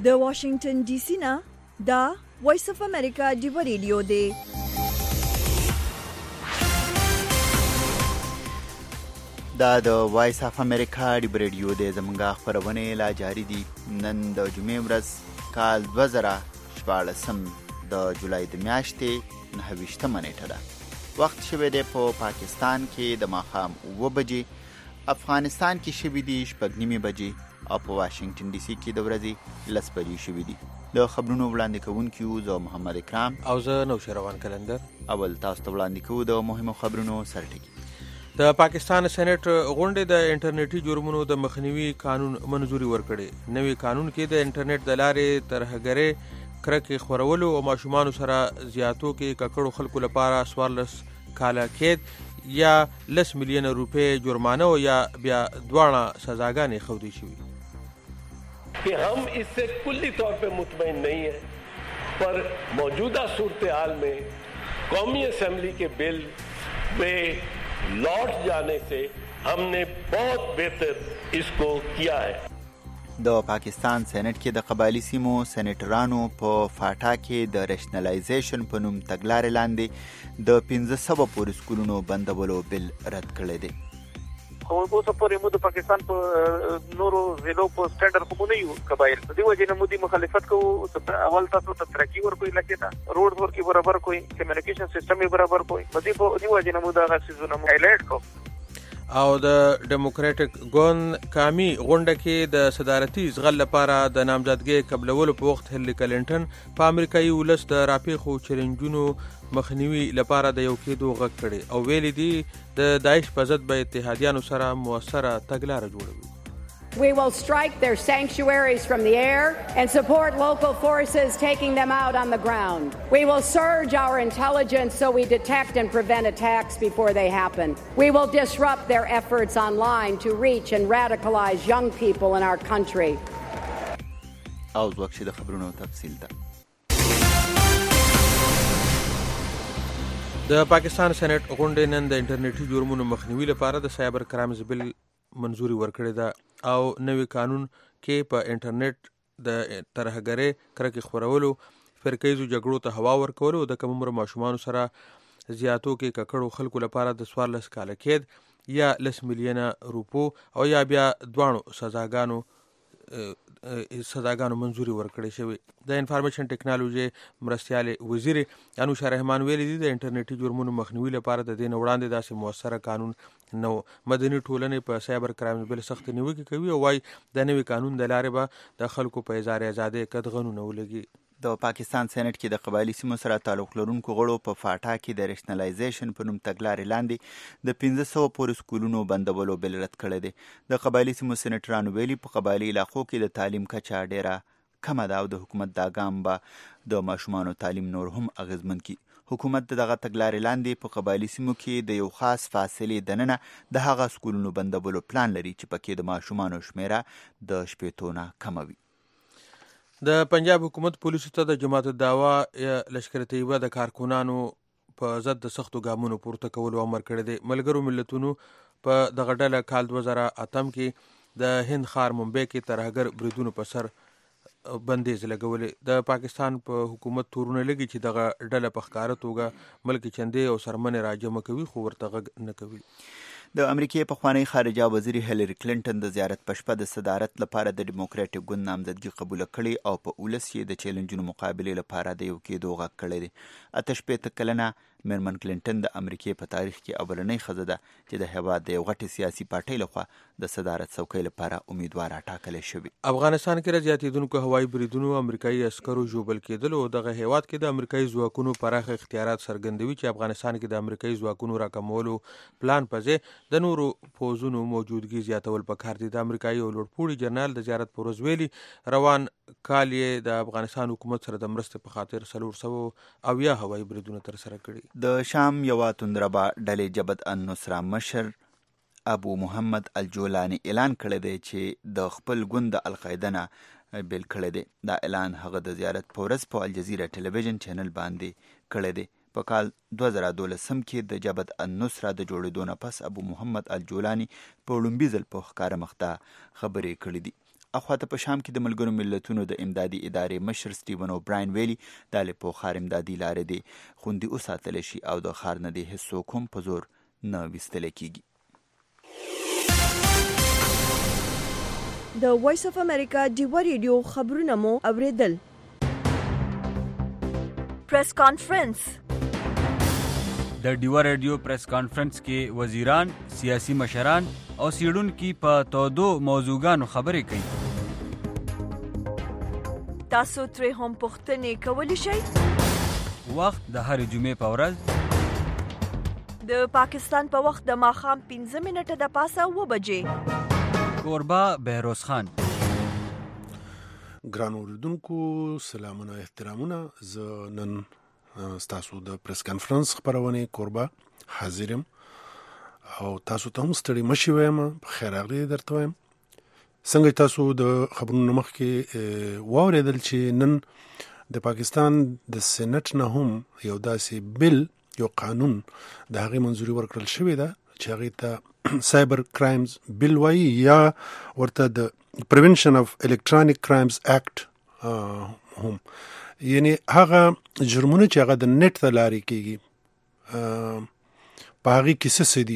د واشنگټن ډي سي نه دا وایس اف امریکا ډیو ریډیو دی. دا د وایس اف امریکا ډیو ریډیو دی. زمونږ خپرونه لا جاری دي. نن د جمعې ورځ کال 2014 د جولای د میاشتې 29 نیټه ده. وخت شوی دی په پاکستان کې د ماښام 9 بجې، افغانستان کې شوی دی 6:30 بجې او په واشنگټن ډي سي کې د ورځې 10 بجې شوی دی. د خبرونو وړاندې کوونکي زه محمد اکرام او زه نوشروان کلندر. اول تاسو ته وړاندې کوو د مهمو خبرونو سرټکي. د پاکستان سېنات غونډې د انټرنیټي جرمونو د مخنیوي قانون منظوري ورکړې. نوی قانون کې د انټرنیټ د لارې ترهګرۍ، کرکې خورولو او ماشومانو سره زیاتو کې ککړو خلکو لپاره 14 کاله قید یا 10 میلیون روپے جرمانه او یا بیا دواړه سزاګانې ښودل شوې. کہ ہم اس سے کلی طور پہ مطمئن نہیں ہیں، پر موجودہ صورتحال میں قومی اسمبلی کے بل پہ لوٹ جانے سے ہم نے بہت بہتر اس کو کیا ہے. د پاکستان سېنات کې د قبایلی سیمو سېنیټرانو په فاټا کې د ریشنلایزیشن په نوم تګلارې لاندې د 1500 پورې سکولونو بندولو بل رد کړی دی. خو اوس پورې مو د پاکستان په نورو ضلعو په سټانډرډ خو نه یو قبایل په دی وجه نه مو دي مخالفت کوو. اول تاسو ته ترقی ورکوي، لکه دا روډ ورکی برابر کوي، کمیونیکیشن سیستم برابر کوي، په دی وجه نه مو دا غسیزونه هایلایټ کوو. او د ډیموکراټک ګوند قامي غونډه کې د صدارتي زغل لپاره د نامزدګۍ قبلولو په وخت هیلری کلینټن په امریکایي ولس د راپیښو چیلنجونو مخنیوي لپاره د یو کېدو غږ کړی او ویلي دي د داعش په ضد به اتحادیانو سره موثره تګلاره جوړوي. We will strike their sanctuaries from the air and support local forces taking them out on the ground. We will surge our intelligence so we detect and prevent attacks before they happen. We will disrupt their efforts online to reach and radicalize young people in our country. اوس وخت د خبرونو تفصیل ده. د پاکستان سېنات غونډې نن د انټرنیټي جرمونو مخنیوي لپاره د سایبر کرایمز بل منظوري ورکړې ده او نوی قانون کې په انټرنیټ د ترهګرۍ، کرکې خورولو، فرقیزو جګړو ته هوا ورکولو او د کم عمر ماشومانو سره زیاتو کې ککړو خلکو لپاره د 14 کاله قید یا 10 میلیونه روپو او یا بیا دواړو سزاګانو منظوري ورکړې شوې. د انفارمیشن ټیکنالوژي مرستیال وزیر انوشا رحمان ویلي دي د انټرنیټي جرمونو مخنیوي لپاره د دې نه وړاندې داسې موثره قانون نو مدني ټولنې په سایبر کرایمز بل سخت نیوکه کوي او وايي د نوي قانون د لارې به د خلکو په اظهار ازادۍ قدغنونه ولګي. د پاکستان سېنات کې د قبایلی سیمو سره تعلق لرونکو غړو په فاټا کې د ریشنلایزیشن په نوم تګلارې لاندې د 1500 پورې سکولونو بندولو بل رد کړی دی. د قبایلی سیمو سېنیټرانو ویلي په قبایلی علاقو کې د تعلیم کچه ډیره کمه ده او د حکومت دا ګام به د ماشومانو تعلیم نور هم اغیزمن کړي. حکومت دغه تګلارې لاندې په قبایلی سیمو کې د یو خاص فاصلې دننه د هغه سکولونو بندولو پلان لري چې پکې د ماشومانو شمیره د 80 نه کمه وي. د پنجاب حکومت پولیسو ته د جماعت الدعوا لشکر طیبه د کارکونانو په ضد د سختو ګامونو پورته کولو امر کړی دی. ملګرو ملتونو په دغه ډله کال 2008 کې د هند ښار ممبئی کې ترهګر بریدونو په سر بندیز لګولې. د پاکستان په حکومت تورونه لګي چې دغه ډله په ښکاره توګه ملک چندې او سرمنې راجمع کوي خو ورته غږ نه کوي. د امریکای پخوانی خارجه وزیر هیلری کلینټن د زیارت په شپه د صدارت لپاره د ډیموکراټک ګوند نامزدګي قبول کړي او په ولس یې د چیلنجونو مقابلې لپاره د یو کېدو غږ کړی دی. 88 کلنه میرمن کلینټن د امریکای په تاریخ کې اولنۍ ښځه ده چې د هېواد د یو غټې سیاسي پارټۍ لخوا د صدارت څوکۍ لپاره امیدواره ټاکلی شوې. افغانستان کې د زیاتېدونکو هوایي بریدونو، امریکایي عسکرو ژوبل کېدلو او دغه هېواد کې د امریکایي ځواکونو پراخه اختیارات څرګندوي چې افغانستان کې د امریکایي ځواکونو راکمولو پلان په ځای د نورو پوځونو موجودګي زیاتول پکار دي. د امریکایي لوړپوړي جنرال د زیارت په ورځ ویلي روان کال یې د افغانستان حکومت سره د مرستې په خاطر 400 هوایي بریدونه ترسره کړي. د شام یوه توندربه ډلې جبهت النصره مشر ابو محمد الجولاني اعلان کړی دی چې د خپل ګوند د القاعده نه بیل کړی دی. دا اعلان هغه د زیارت په ورځ په الجزیره ټلویزیون چینل باندې کړی دی. په کال 2012 کې د جبهت النصره د جوړېدو نه پس ابو محمد الجولاني په لومړي ځل په ښکاره مخ ته خبرې کړې دي. اخواته په شام کې د ملګرو ملتونو د امدادي ادارې مشر سټیون اوبراین ویلي دا له پوخار امدادي لارې دی خوندي وساتلی شي او د ښار نه دې هېڅوک هم په زور نه ویستلی کیږي. د وایس اف امریکا ډیوا ریډیو خبرونه مو اوریدل. پریس کانفرنس. د ډیوا ریډیو پریس کانفرنس کې وزیران، سیاسي مشران او څېړونکي په تودو موضوعګانو خبرې کوي. تاسو ترې هم پوښتنې کولی شئ. وخت د هرې جمعې په ورځ د پاکستان په وخت د ماښام 15 منټه د پاسه 9 بجې. کوربه بهروز خان. ګران اوریدونکو سلامونه احترامونه. زه نن ستاسو د پریس کانفرنس خبرونه کوربه حاضر یم او تاسو ته هم ستړي مشي وایم. خیر راغلی درته وایم. څنګه تاسو د خبرونو مخکې واوریدل چې نن د پاکستان د سېنات نه هم یو داسې بل یو قانون د هغې منظوري ورکړل شوې ده چې هغې ته سایبر کرایمز بل وایي یا ورته د پریونشن اف الکترونیک کرایمز اکټ هم، یعنی هغه جرمونه چې هغه د نت ته لارې کېږي په هغې کې څه دي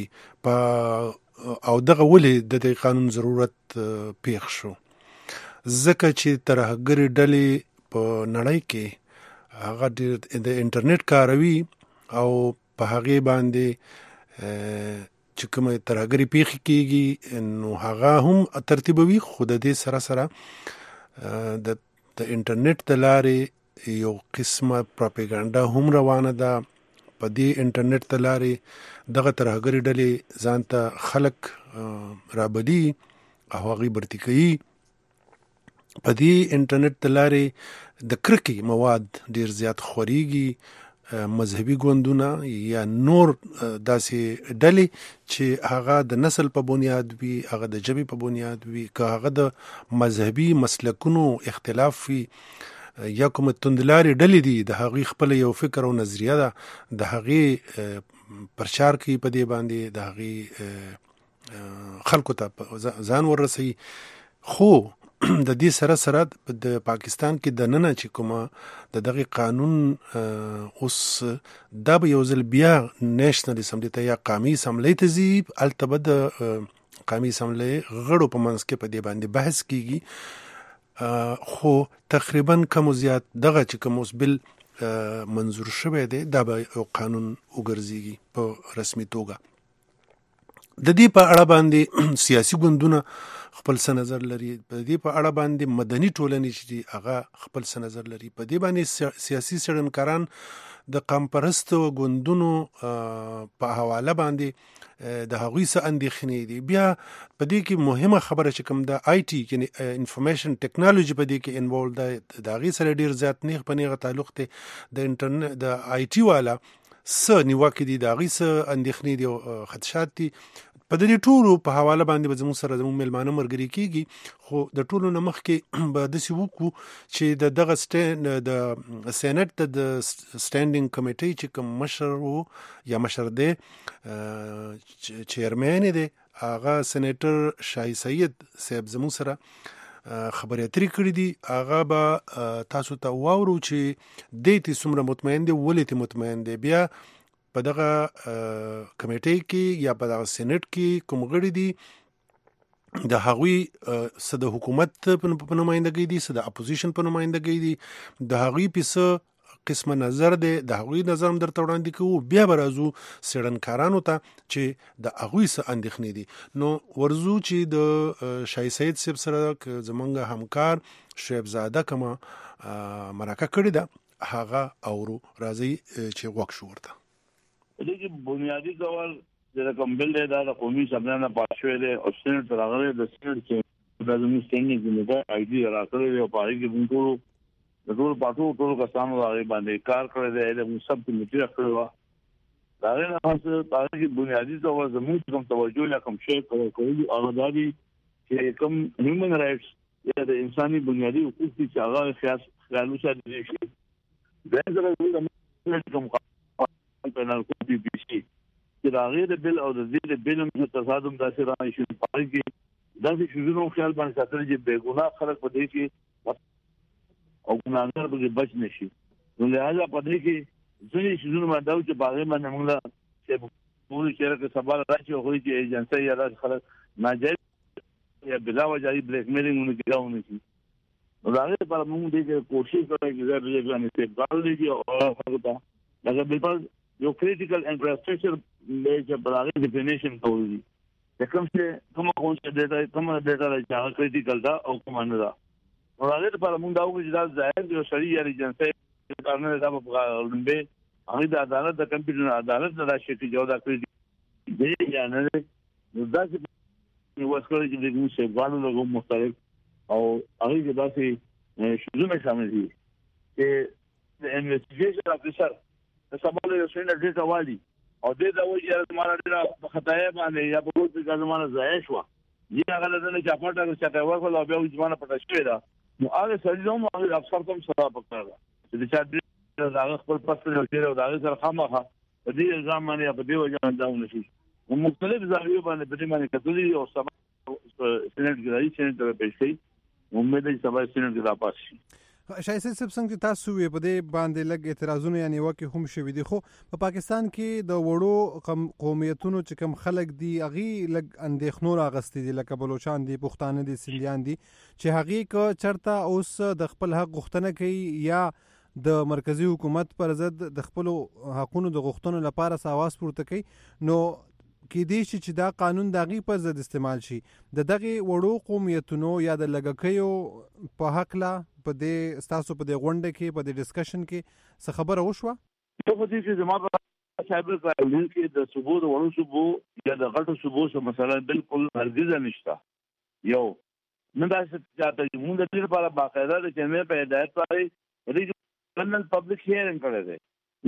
او دغه ولې د دې قانون ضرورت پیښ شو. ځکه چې ترهګرې ډلې په نړۍ کې هغه ډېر د انټرنیټ کاروي او په هغې باندې چې کومه ترهګرې پیښې کېږي نو هغه هم ترتیبوي، خو د دې سره سره د انټرنیټ د لارې یو قسمه پروپاګاندا هم روانه ده. په دې انټرنیټ د لارې دغه ترهګرې ډلې ځان ته خلک رابلي او هغې برتي کوي. په دې انټرنیټ د لارې د کرکې مواد ډېر زیات خورېږي. مذهبي ګوندونه یا نور داسې ډلې چې هغه د نسل په بنیاد وي، هغه د ژبې په بنیاد وي، که هغه د مذهبي مسلکونو اختلاف وي یا کومه توندلارې ډلې دي، د هغې خپل یو فکر او نظریه ده، د هغې پرچار کوي، په دې باندې د هغې خلکو ته ځان ورسوي. خو د دې سره سره د پاکستان کې د ننه چې کومه د دغه قانون اوس دا به یو ځل بیا نېشنل اسمبلی ته یا قومي اسمبلی ته ځي. هلته به د قومي اسمبلی غړو په منځ کې په دې باندې بحث کیږي. خو تقریبا کم زیات دغه چې کوم اوس بل منظور شوی دی دا به یو قانون وګرځيږي په رسمي توګه. د دې په اړه باندې سیاسي ګوندونه خپل څه نظر لري، په دې په اړه باندې مدني ټولنې چې هغه خپل څه نظر لري، په دې باندې سیاسي څېړنکاران د قوم پرستو ګوندونو په حواله باندې د هغوی څه اندېښنې دي. بیا په دې کې مهمه خبره چې کوم د آی ټي یعنې انفارمیشن ټیکنالوژي په دې کې انوالو ده، د هغې سره ډېر زیات نیغ په نیغه تعلق دی. د انټرنیټ د آی ټي والا څه نیوکې دي، د هغې څه اندېښنې دي او خدشات دي. په دې ټولو په حواله باندې به زموږ سره زموږ میلمانه ملګري کېږي. خو د ټولو نه مخکې به داسې وکړو چې د دغه د سینټ د سټینډینګ کمیټۍ چې کوم مشر و یا مشر دی چیرمین دی هغه سینیټر شاهي سید صاحب زموږ سره خبرې اترې کړې دي. هغه به تاسو ته واورو چې دې ته څومره مطمئن دی، ولې ته مطمئن دی. بیا په دغه کمیټۍ کې یا په دغه سینټ کې کوم غړي دي د هغوی څه د حکومت په نمایندګۍ دي، څه د اپوزیشن په نمایندګۍ دي، د هغوی په څه قسمه نظر دی، د هغوی نظر هم درته وړاندې کوو. بیا به راځو څېړنکارانو ته چې د هغوی څه اندېښنې دي. نو ورځو چې د شاهي سید صاحب سره زموږ همکار شعیب زاده کومه مرکه کړې ده هغه اورو. راځئ چې غوږ شو ورته. دې کې بنیادی ډول د کوم بل دی دا د قومي اسمبلی نه پاس شوی دی او سینټ ته راغلی. د سینټ چې د زموږ سټینډینګ کمیټه آی ډي راکړی دی او په هغې کې موږ د ټولو پارټو ټولو کسانو د هغې باندې کار کړی دی. موږ سب کمیټې راکړې وه. د هغې نه پس په هغې کې بنیادي ډول زموږ کوم توجه یا کوم شی کوي هغه دا دي چې کوم هیومن رایټس یا د انساني بنیادي حقوق دي چې هغه خیال وساتل شي. بیا زه کوم پینل کو بي بي سي چې دا غیر بل او د دې بل هم تصادم داسې راشي. په هغې کې داسې شوزونو خیال باندې ساتل چې بېګناه خلک په دې کې او ګناهګار به بچ نشي. نو لهدا په دې کې ځینې شوزونو باندې چې باغې باندې موږ چې پوری چیرې کې سبا راشي او چې ایجنسي یا راځي خلک ناجایز یا بلا وجهي بلیک میلینګ نه کیږي شي. نو دا غیر پر موږ دې کوشش کوو چې دا به ځان ته باور لري او هغه ته لکه بالکل یو کریټیکل انفراستراکچر چې بلاغه ډیفینیشن کوي چې کوم څه ډیټا راځي هغه کریټیکل دا او کوم نه دا. نو دا غیر پر موږ دا وګورئ چې دا ظاهر یو شری یا ایجنسي کارونه دا په لمبه هغه د عدالت د کمپیوټر عدالت د راشي چې جوړه کړی دی یا نه نو دا چې وسکړي چې موږ څه غواړو له مختلف او هغه کې داسې شوزونه شامل دي چې د انویسټیګیشن افیسر د سبا له سینه ډیټا والی او دې دا وایي چې زموږ ډیټا په خدای باندې یا په کوم څه زموږ ضایع شو یا هغه له نه چاپټه چې ورکول او بیا زموږ پټه شوی دا نو هغه سړي نو هغه افسر کوم سبب وکړه چې چې دا خپل پسته او چیرې او دا سره خامخا په دې الزام باندې په دې وجه انداو نشي نو مختلف زاویو باندې په دې باندې کتلې او سبا سینټ ګرای سینټ ته پېښې امید چې سبا سینټ کې راپاس شي. شایسته صاحب څنګه تاسو وی په دې باندې لګ اعتراضونه یعنی وکه هم شوي دي خو په پاکستان کې د وړو قومیتونو چې کوم خلک دي اغي لګ اندېخنو راغستې دي لکه بلوچستان دي پښتانه دي سندیان دي چې هغه ک چرته اوس د خپل حق غوښتنه کوي یا د مرکزی حکومت پر ضد د خپل حقونو د غوښتنو لپاره ساواز پورته کوي نو کې دې چې دا قانون دغه په ضد استعمال شي د دغه وړو قومیتونو یا د لګکیو په حق لا په دې تاسو په دې غونډه کې په دې ډسکشن کې څه خبره وشوه؟ په دې چې زما په صاحب قانون کې د صوبو د وړو صوبو یا د غټو صوبو سره مثلا بالکل هرګز نشته. یو نه دا چې چاته موږ د دې لپاره باقاعده د چینل په هدایت باندې general public hearing करे थे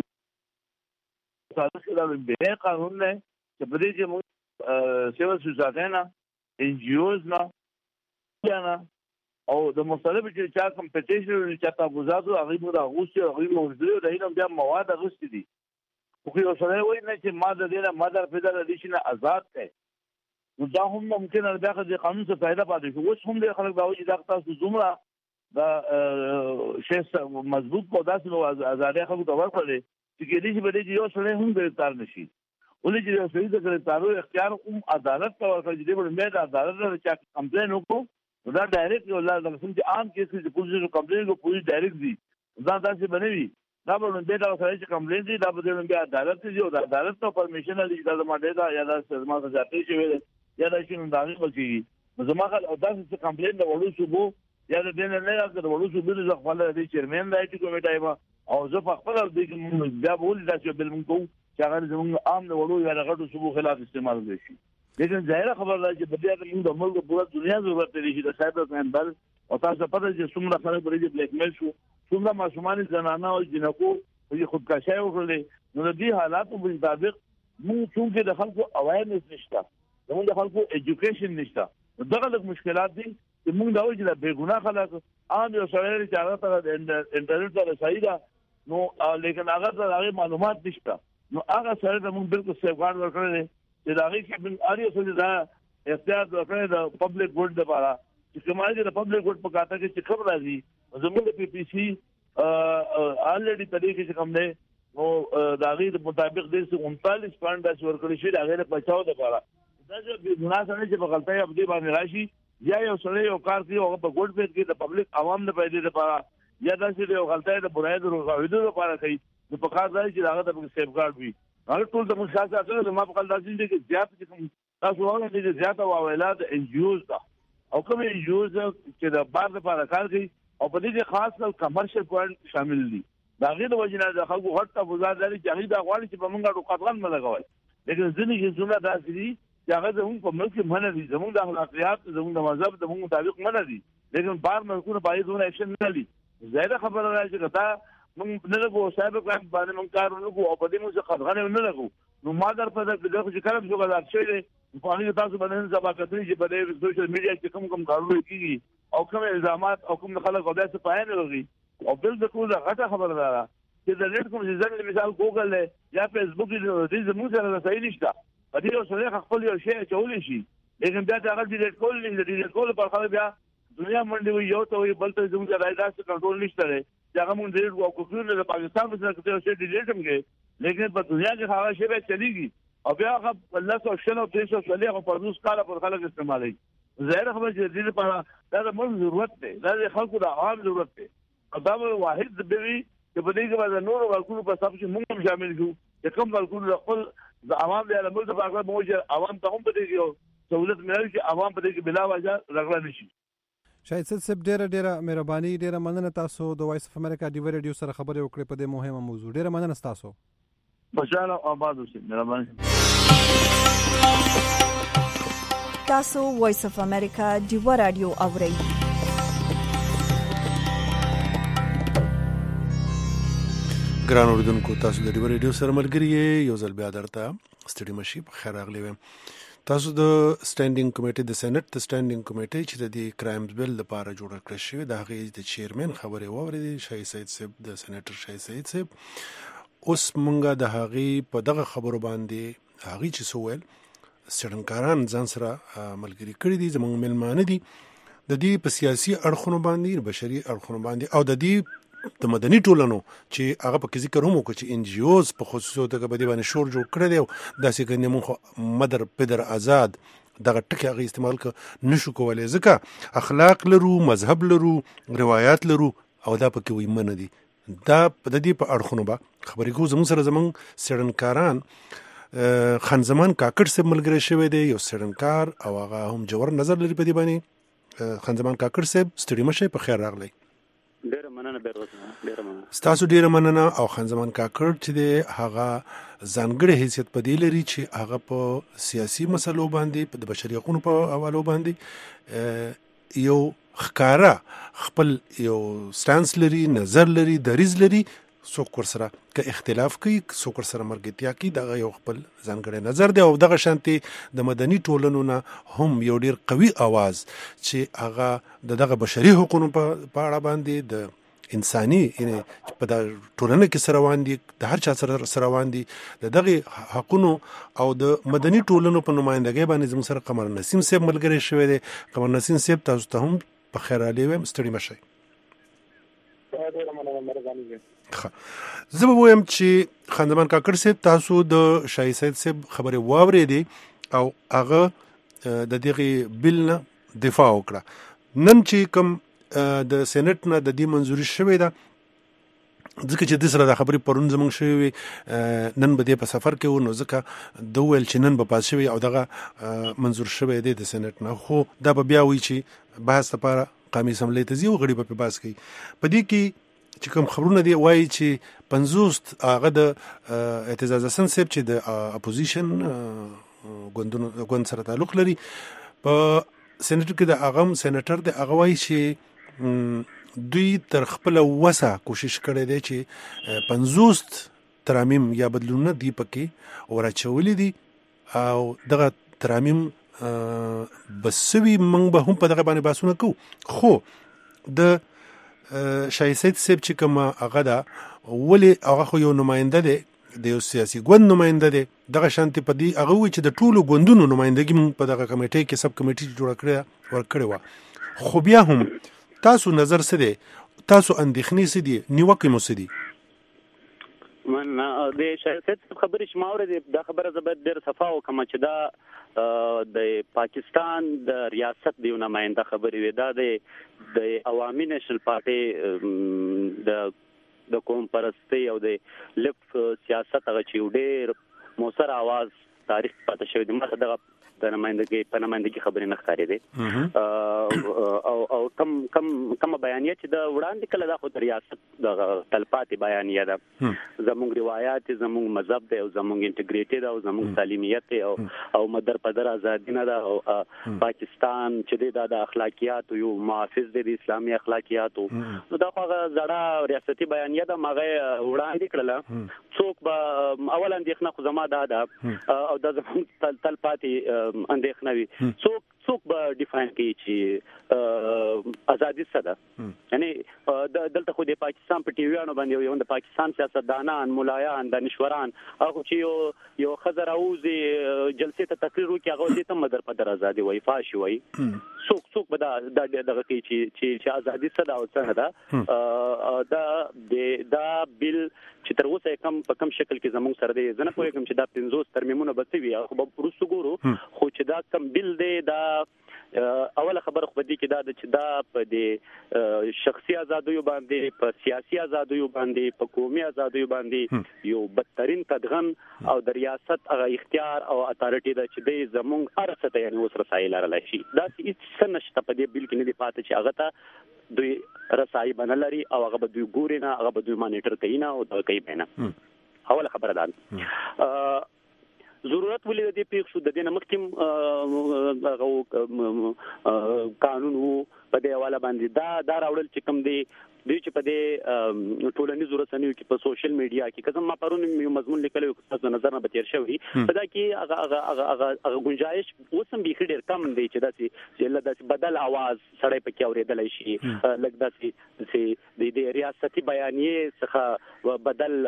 बे कानून ने बड़ी के civil society ना एनजीओज ना ना और द मुख्तलिफ जो चार कंपटीशन चाहता गुजारो अगली अगस्त अगली मौजूद रही ना जब मवाद अगस्त थी क्योंकि उसने वही ना कि मादर देना मादर फिदर एडिशन आजाद है वदा हम मुमकिन है दाखिल कानून से फायदा पाते हैं वो हम दे खलक दावजी दाखता जुमला دا شیخ مضبوط په داسې نو آزادۍ خلکو ته ورکړي چې کېدای شي بلې یو سړی هم ګرفتار نشي ولې چې یو سړی د ګرفتارو اختیار عدالت ته ورکړي چې د مې د عدالت نه چا کمپلین وکړو دا ډایرکټ یو لار د قسم چې عام کیس کې پولیس کو کمپلین کو پولیس ډایرکټ دي دا داسې بنوي دا به د دا سړی چې کمپلین دي دا به د عدالت دي او د عدالت ته پرمیشن لري دا زما ډیټا یا د سزما ځاتې شي یا د شنو داغي بچي زما خل او داسې کمپلین د وړو صوبو یا د دین نه راځي د وړو صوبو د خپل د چیرمن د ایټ کمیټه ما او زه په خپل د دې بیا بول دا چې بل مونږ چې هغه زموږ عام د وړو یا د غټو صوبو خلاف استعمال وشي لیکن ظاهر خبر ده چې بیا د موږ د ملک په ټول دنیا ضرورت لري چې د سایبر کرائم بل او تاسو پته چې څومره خلک بریدي بلیک میل شو څومره ماشومان زنانه او جنکو په خودکشي وکړي نو د دې حالاتو په مطابق موږ څنګه د خلکو اوایرنس نشته زموږ د خلکو ایجوکیشن نشته دغه لږ مشکلات دي چې موږ دا وایو چې د بېګناه خلک عام یو سړی چې هغه ته د انټرنیټ سره صحیح ده نو لیکن هغه ته هغه معلومات نشته نو هغه سره ته موږ بالکل سیفګارد ورکړل چې دا هغه کې اړ یو څه دا اختیار ورکړل د پبلک ګډ لپاره چې کومه چې د پبلک ګډ په کاته کې چې خبر راځي زموږ د پی پی سی الریډي طریقې چې کوم نه او دا غیر مطابق د 39 پاینټ د ورکړل شي دا غیر بچاو لپاره دا چې ګناه سره چې په غلطۍ ابدي باندې راشي یا یو سره یو کار کوي او په ګډ پیټ کې د پبلک عوام نه پیدا لپاره یا دا چې یو غلطۍ د برای د روغاویدو لپاره کوي نو په کار ځای چې هغه د سیفګارد وي هغه ټول د مشاهده سره ما په خپل داسې دي چې زیات تاسو وایي چې زیات او اولاد انجیوز دا او کوم انجیوز چې د بار لپاره کار کوي او په دې خاص کل کمرشل پوینټ شامل دي دا غیر د وجنه د خلکو غټ تفوزات لري چې هغه دا غواړي چې په موږ ډو قطغن ملګوي لیکن ځینې چې زموږ داسې دي چې هغه زموږ په ملک کې منه دي زموږ د اخلاقیات زموږ د مذهب د موږ مطابق منه دي لیکن بار ملکونه پای زونه اکشن نه لري زیاده خبره راځي چې دا موږ نه لګو صاحب باندې موږ کار نه کوو او په دې موږ قطغن نه لګو نو ما در په دغه چې کلم شو غواړم چې په اړه تاسو باندې ځبا کتري چې په دې سوشل میډیا کې کوم کارونه کیږي او کوم الزامات او کوم خلک او داسې پاین لري او بل د کومه غټه خبره ده چې د نت کوم ځای مثال ګوګل یا فیسبوک دې زموږ سره صحیح نشته په دې سره خپل یو شی چولې شي لیکن بیا هغه ډیلیټ کول په خاطر بیا دنیا منډي وي یو ته وي بل ته زموږ راځي کنټرول نشته لري چې هغه مونږ ډیلیټ وکړو د پاکستان په سره کې څه ډیلیټ هم کې لیکن په دنیا کې هغه شی به چلیږي او بیا هغه الله سو شنو 300 هغه پر روس کاله پر خلک استعمالي ظاهر خبر چې دې لپاره دا موږ ضرورت دی دا خلکو د عوام ضرورت دی او دا واحد د بي چې په دې کې باندې نور ورکو په سب چې موږ هم شامل شو چې کوم ورکو د خپل د عوام د عمل د هغه موجه عوام ته هم په دې کې سہولت ملي چې عوام په دې کې بلا وجه رغلا نشي شاید صاحب ډیره مهرباني ډیره مننه تاسو د وایس اف امریکا ډیو ریډیو سره خبرې وکړې په دې مهمه موضوع ډیره مننه تاسو خوشاله آباد اوسئ مهرباني تاسو وایس اف امریکا ډیو رادیو اورئ ګران اوریدونکو تاسو د ډیو ریډیو سره ملګری یو ځل بیا درته ستړي مشي په خیر راغلی ویم تاسو د سټینډینګ کمیټې د سېنات د سټینډینګ کمیټې چې د کرایمز بیل لپاره جوړ کړی شوی د هغې د چیرمن خبرې واورېدې شاهي سعید صاحب د سېنیټر شاهي سعید صاحب اوس مونږه د هغې په دغه خبرو باندې هغې چې څه ویل څېړنکاران ځان سره ملګري کړي دي زموږ میلمانه دي د دې په سیاسي اړخونو باندې بشري اړخونو باندې او د دې د مدني ټولنو چې هغه په ذکر هم وکړي چې ان جی اوز په خصوصو دغه باندې باندې شور جوړ کړی دی او داسې ګڼې مونږ مدر پدر آزاد دغه ټکي هغه استعمال نشو کولی ځکه اخلاق لرو مذهب لرو روایات لرو او دا پکې وي منه دي دا په دې په اړخونو به خبرې کوو زموږ سره زموږ څېړنکاران خان زمان کاکړ صاحب ملګری شوی دی یو څېړنکار او هغه هم جوړ نظر لري په دې باندې خان زمان کاکړ صاحب ستړي مشه په خیر راغلی ډیره مننه ستاسو ډیره مننه او خان زمان کاکړ چې دی هغه ځانګړی حیثیت په دې لري چې هغه په سیاسي مسلو باندې د بشري حقوقو په حوالو باندې یو ښکارا خپل یو سټانس لري نظر لري دریځ لري څوک ورسره که اختلاف کوي څوک ورسره مرګتیا کوي دغه یو خپل ځانګړی نظر دی او دغه شانتي د مدني ټولنو نه هم یو ډیر قوي आवाज چې هغه دغه بشري حقوقو په اړه باندې د انساني یعنی په د ټولنه کې سره روان دي د هر چا سره روان دي دغه حقوقو او د مدني ټولنو په نمائندګۍ باندې زموږ سره قمر نسیم صاحب ملګری شوی دی قمر نسیم صاحب تاسو ته هم په خیر راغلی ویم ستړي مشئ زه به وایم چې خان زمان کاکړ صاحب تاسو د شاهي سعید صاحب خبرې واورېدې او هغه د دغه بل نه دفاع وکړه نن چې کوم د سېنات نه د دې منځوري شوې ده ځکه چې د سره د خبرې پرون زمونږ شوی نن به دې په سفر کې و نو ځکه د ویل چې نن به پاس شوی او دغه منظور شوی دی د سېنات نه خو دا به بیا وی چې بحث لپاره قومي اسمبلی ته ځي او غړي په بحث کوي په دې کې چې کوم خبرونه دی وایي چې 50 هغه د اعتزاز حسن صاحب چې د اپوزیشن ګوند سره تعلق لري په سېنیټر کې د اغم سېنیټر د هغه وایي چې دوی تر خپل وسه کوشش کړی دی چې 50 ترامیم یا بدلونونه دی پکې ورچولې دي او دغه ترامیم بسوي موږ به هم په دغه باندې باسونه کوو خو د شاهي سعید صاحب چې کوم هغه دا ولې هغه خو یو نماینده دی د یو سیاسي ګوند نماینده دی دغه شانتي په دې هغه وی چې د ټولو ګوندونو نمایندګي په دغه کمیټې کې سب کمیټې جوړ کړې ورکړې و خو بیا هم تاسو نظر څه دی تاسو اندېښنې څه دي نیوکې مو څه دي من د شاهي سعید خبرې چې ما اورېدې دا خبره زه باید ډېر صفا وکړم چې دا د پاکستان د ریاست د یو نماینده خبرې وي دا د عوامي نیشنل پارټي د قوم پرستۍ او د لیفت سیاست هغه چې ډېر موثر आवाज تاریخ پاتې شوی دی ماته دغه د نمائندګۍ خبرې نه ښکارې دي او کم بیانیه چې د وړاندې کله دا خو د ریاست د تلپاتې بیانیه ده زموږ روایات زموږ مذهب دی او زموږ انټیګریټي ده او زموږ تعلیمیت دی او مدر پدر ازادي نه ده او پاکستان چې د اخلاقیاتو یو محافظ دی د اسلامي اخلاقیاتو نو دا خو زړه ریاستي بیانیه ده مغه وړاندې کړله څوک به اول اندېښنه خو زما ده او د زموږ تلپاتې اندېښنه وي څوک به ډیفاین کوي چې ازادي څه ده. یعنی دلته خو د پاکستان په ټیویانو باندې یو د پاکستان سیاستدانان ملایان دانشوران هغه چې یو خزر اوزي جلسې ته تقریر وکړي هغه دې ته مدر په در ازادي وای فاشي وای څوک به دغه کوي چې ازادي څه ده او څه نه ده. دا بیل چې تر اوسه کم شکل کې زموږ سره دی زه نه پوهېږم چې دا 50 ترمیمونه به څه وي خو به وروسته ګورو خو چې دا کم بیل دی دا اوله خبره خو دې کې دا چې دا په دې شخصي ازادیو باندې په سیاسي ازادیو باندې په قومي ازادیو باندې یو بدترین قدغن او د ریاست هغه اختیار او اتارټي ده چې د زموږ ارسته یعنی اوس رسایي لرلای شي دا هیڅ نشته په دې بیل کې نه دی پاتې چې هغه ته دوی رسایي بنلري او هغه به دوی ګوري نه هغه به دوی مانیټر کوي نه او دا کوي نه. اوله خبره ده ضرورت ولې د دې پیښ شو د دې نه مخکې قانون وو په دې حواله باندې دا راوړل چې کوم دی دوی چې په دې ټولنیزو رسنیو کې په سوشل میډیا کې کزم ما پرون یو مضمون لیکلی تاسو نظر نه به تیر شوی په دا کې هغه گنجائش اوسم به ډېر کم دی چې داسې بدل आवाज سړی پکې اورېدلی شي لکه داسې د ریاستي بیانیې څخه بدل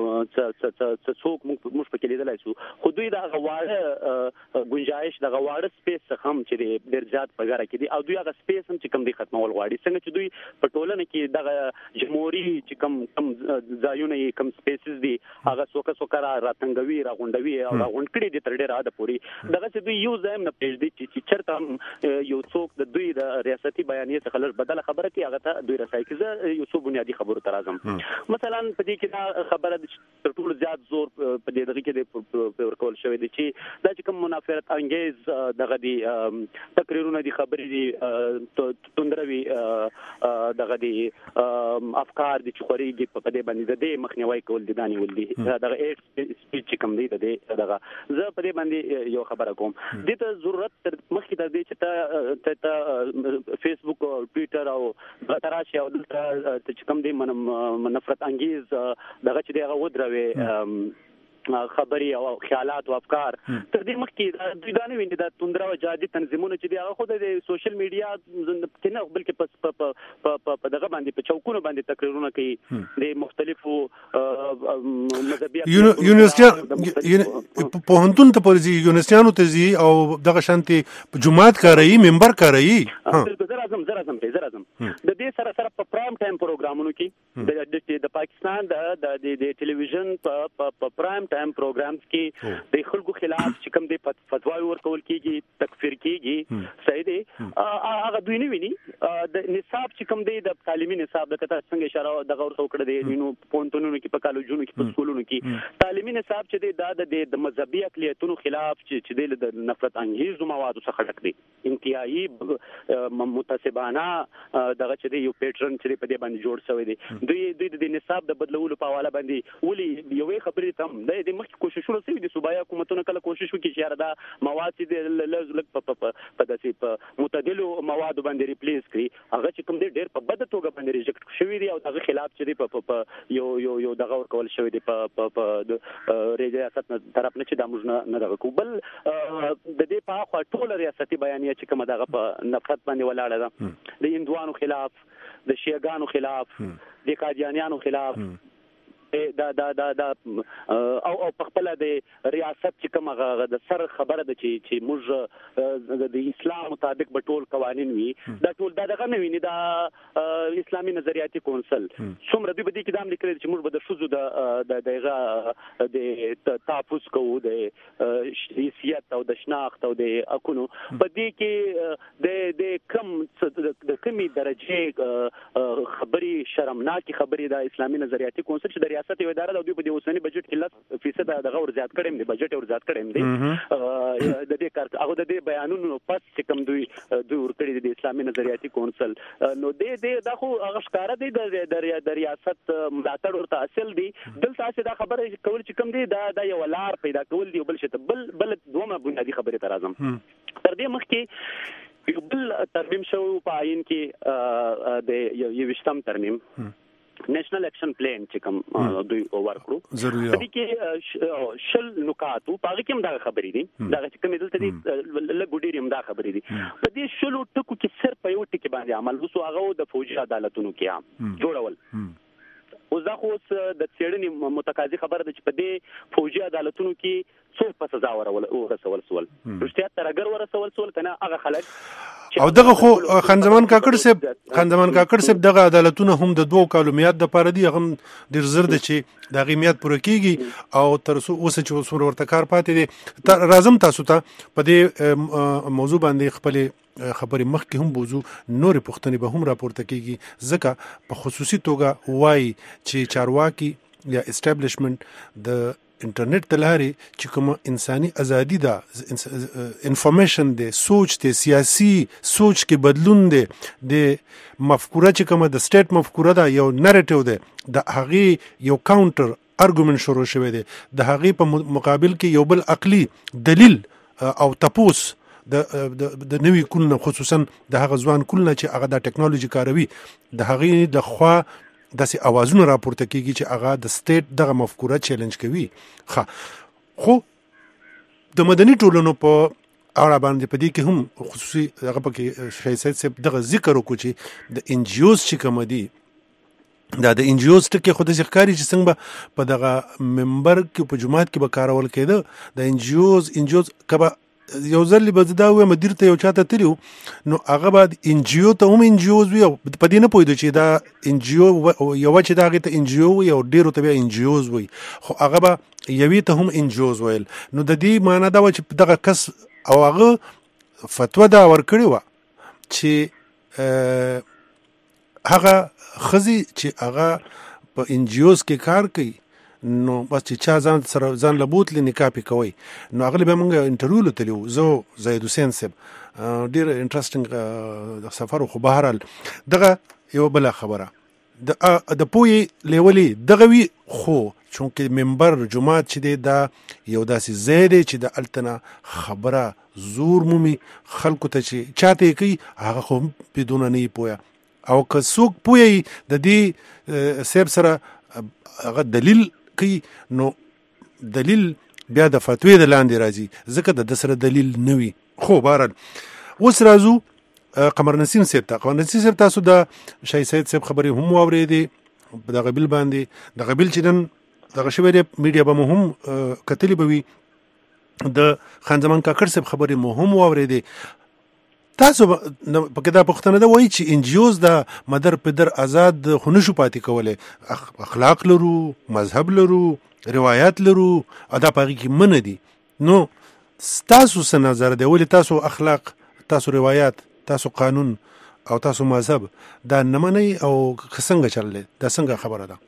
څوک موږ پکې لیدلی شو خو دوی د هغه واړه گنجائش د هغه واړه سپیس څخه هم چې ډېر زیات په ګاره کې دي او دوی هغه سپیس هم چې کوم دی ختمول غواړي څنګه چې دوی په ټولنه کې دغه جمهوریت چې کم ځایونه کم سپیسز دي هغه څوک راتنګوي راغونډوي او راغونډ کړي دي تر ډېره حده پورې دغه چې دوی یو ځای نه پېژدي چې چرته یو څوک د دوی د ریاستي بیانیې څخه لږ بدله خبره کوي هغه ته دوی رسایي کوي یو څو بنیادي خبرو ته راځم مثلا په دې کې دا خبره تر ټولو زیات زور په دې دغه کې ورکول شوی دی چې دا چې کوم منافرت انګیز دغه دي تقریرونه دي خبرې دي توندروي دغه دي افکار دي چې خوريږي په دې باندې د دې مخنیوي کول دي دانی ول دي دغه ایټ سپیچ کوم دی دغه زه په دې باندې یو خبره کوم د ته ضرورت مخکې تر دې چې ته فیسبوک او ټوئیټر او تراشي او چې کوم دی منفرت انګیز دغه چې دغه ودروي خبري او خیالات او افکار تر دې مخکې دوی دا نه ویني دا توندرا او جادي تنظیمونه چې دی هغه خو د سوشل میډیا کې نه بلکې په دغه باندې په چوکونو باندې تقریرونه کوي د مختلفو مذهبي یونیورسيټي په هنتون ته پرځي یونیورسيانو ته زی او دغه شانتي جماعت کاروي ممبر کاروي زرازم د دې سره په پرایم ټایم پروګرامونو کې د پاکستان د ټلویزیون په پرایم ټایم پروګرامز کې د خلکو خلاف چې کوم د فتواوی ورکول کیږي تکفیر کیږي صحیح دی هغه دوی نه ویني د نصاب چې کوم دی د تعلیمي نصاب د کته څنګه اشاره د غور څوکړه دی نو پونتونو کې په کالجونو کې په سکولونو کې تعلیمي نصاب چې دی د مذهبي اقلیتونو خلاف چې د نفرت انګیز موادو څخه ډک دی انتهایی متعصبانه دغه چې یو پیټرن چې په دې باندې جوړ شوی دی دوی د نصاب د بدلولو په حواله باندې ولي یوې خبرې تم د مخکې کوششونه شوي دي صوبایي حکومتونو کله کوشش وکړي چې دا مواد چې په داسې په معتدلو موادو باندې ریپلیس کړي هغه چې کوم دی ډېر په بده توګه باندې ریجکټ شوي دي او دغه خلاف چې دی په یو دغه ورکول شوی دی په ریاست طرف نه چې دا موږ نه دغه کو بل د دې په خوا ټول ریاستي بیانیه چې کومه دغه په نفرت باندې ولاړه ده د هندوانو خلاف د شیعاګانو خلاف د قادیانیانو خلاف دا او په خپل د ریاست چې کومه د سر خبره ده چې موږ د اسلام مطابق به ټول قوانين وي دا ټول دغه نه ویني دا اسلامي نظریاتي کونسل څومره دوی به دې کې دا لیکل چې موږ به د شذو د تحفظ کوو د حیثیت او د شناخت او د اكونو په دې کې د کمی درجه خبري شرمناکي خبري د اسلامي نظریاتي کونسل چې د ریاست یو اداره د دوی په اوسنی بجټ کې 10% دغه ور زیات کړم دی بجټ ور زیات کړم دی د دې کار هغه د دې بیانونو پس چې کوم دوی ور کړی د اسلامي نظریاتي کونسل نو د خو هغه ښکارا دی د ریاست ملاتړ ورته اصل دی دلته چې دا خبره کول چې کوم دی دا یو لار پیدا کول دی بل شته بل دومره بنیادی خبره تر اعظم تر دې مخکې یو بل ترمیم شو په عین کې د یو وشتم ترمیم نېشنل اکشن پلان چې کوم دوی ورکړو ضروري دي کې شل نکات په هغه کې هم دا خبرې دي دا چې کوم دلته دي لګوډيریم دا خبرې دي په دې شلو ټکو کې صرف یو ټکی باندې عمل وسو هغه د فوجي عدالتونو کې جوړول اوس دا خو د څېړنې متقاضي خبره ده چې په دې فوجي عدالتونو کې څوک په سزا ورسول سول رښتیا ترګر ورسول سول کنه هغه خلک او دغه خو خان زمان کاکړ صاحب دغه عدالتونه هم د 2 کالو میاد د پاره دي هم ډیر زر د چې دغه میاد پوره کیږي او تر اوسه چې وسور ورته کار پاتې دي رازم تاسو ته په دې موضوع باندې خپل خبرې مخکې هم بوزو نورې پوښتنې به هم راپورته کیږي ځکه په خصوصي توګه وایي چې چارواکي یا اسټابلیشمنت د انټرنیټ د لارې چې کوم انساني ازادي ده انفارمیشن دی سوچ دی سیاسي سوچ کې بدلون دی د مفکوره چې کوم د سټیټ مفکوره ده یو نریټیو دی د هغه یو کاونټر ارګومنت شروع شوی دی د هغه په مقابل کې یو بل عقلي دلیل او تپوس د نوې کولنه خصوصا د هغه ځوان کولنه چې هغه د ټیکنالوژي کاروي د هغه د خوا داسې اوازونه راپورته کیږي چې هغه د سټیټ دغه مفکوره چیلنج کوي خو د مدني ټولنو په اړه باندې په دې کې هم خصوصي هغه پکې شای صاحب دغه ذکر وکړي چې د ان جی اوز چې کوم دي دا د ان جی اوز ټکي خو د ځخکاري چې څنګه په دغه منبر کې په جماعت کې به کارول کېده د ان جی اوز کبه یو ځل به زدا و مدیر ته یو چاته تریو نو هغه بعد ان جی او ته هم ان جی اوز وي په دې نه پوهیدو چې دا ان جی او یو چې دا غته ان جی او یو ډیرو ته ان جی اوز وي خو هغه به یوي ته هم ان جی اوز ویل نو د دې معنی دا و چې دغه کس او هغه فتوا دا ورکړی و چې هغه خزي چې هغه په ان جی اوز کې کار کوي نو بس چې چا ځان لبوت لنکاپي کوي نو هغه به موږ انټرویو لتلو زه زید حسین صاحب ډیر انټرېسټینګ سفر خو بهرال دغه یو بل خبره د پوی لیولې دغه وی خو چونکه منبر جمعه چې دی دا یو داسې زیاده چې د التنا خبره زور مومي خلکو ته چې چاته کوي هغه خو بدون نه پویا او که څوک پوی د دې سیب سره هغه دلیل کوي نو دلیل بیا د فتوی د لاندې راځي ځکه د سره دلیل نوي خو بهرحال اوس راځو قمر نسیم صاحب تاسو د شای سید صاحب خبرې هم واورېدې د غبیل باندې د غبیل چې نن دغه شوی میډیا به مو هم کتلی به وي د خان زمان کاکړ صاحب خبرې مو هم واورېدې تاسو پکې دا پوښتنه ده وایي چې ان جی اوز د مدر پدر آزاد خو نشو پاتې کولی اخلاق لرو مذهب لرو روایات لرو ادا پاږي کې من دي نو تاسو څه نظر دی ولې تاسو اخلاق تاسو روایات تاسو قانون او تاسو مذهب دا نه منئ او څنګه چللی دا څنګه خبره ده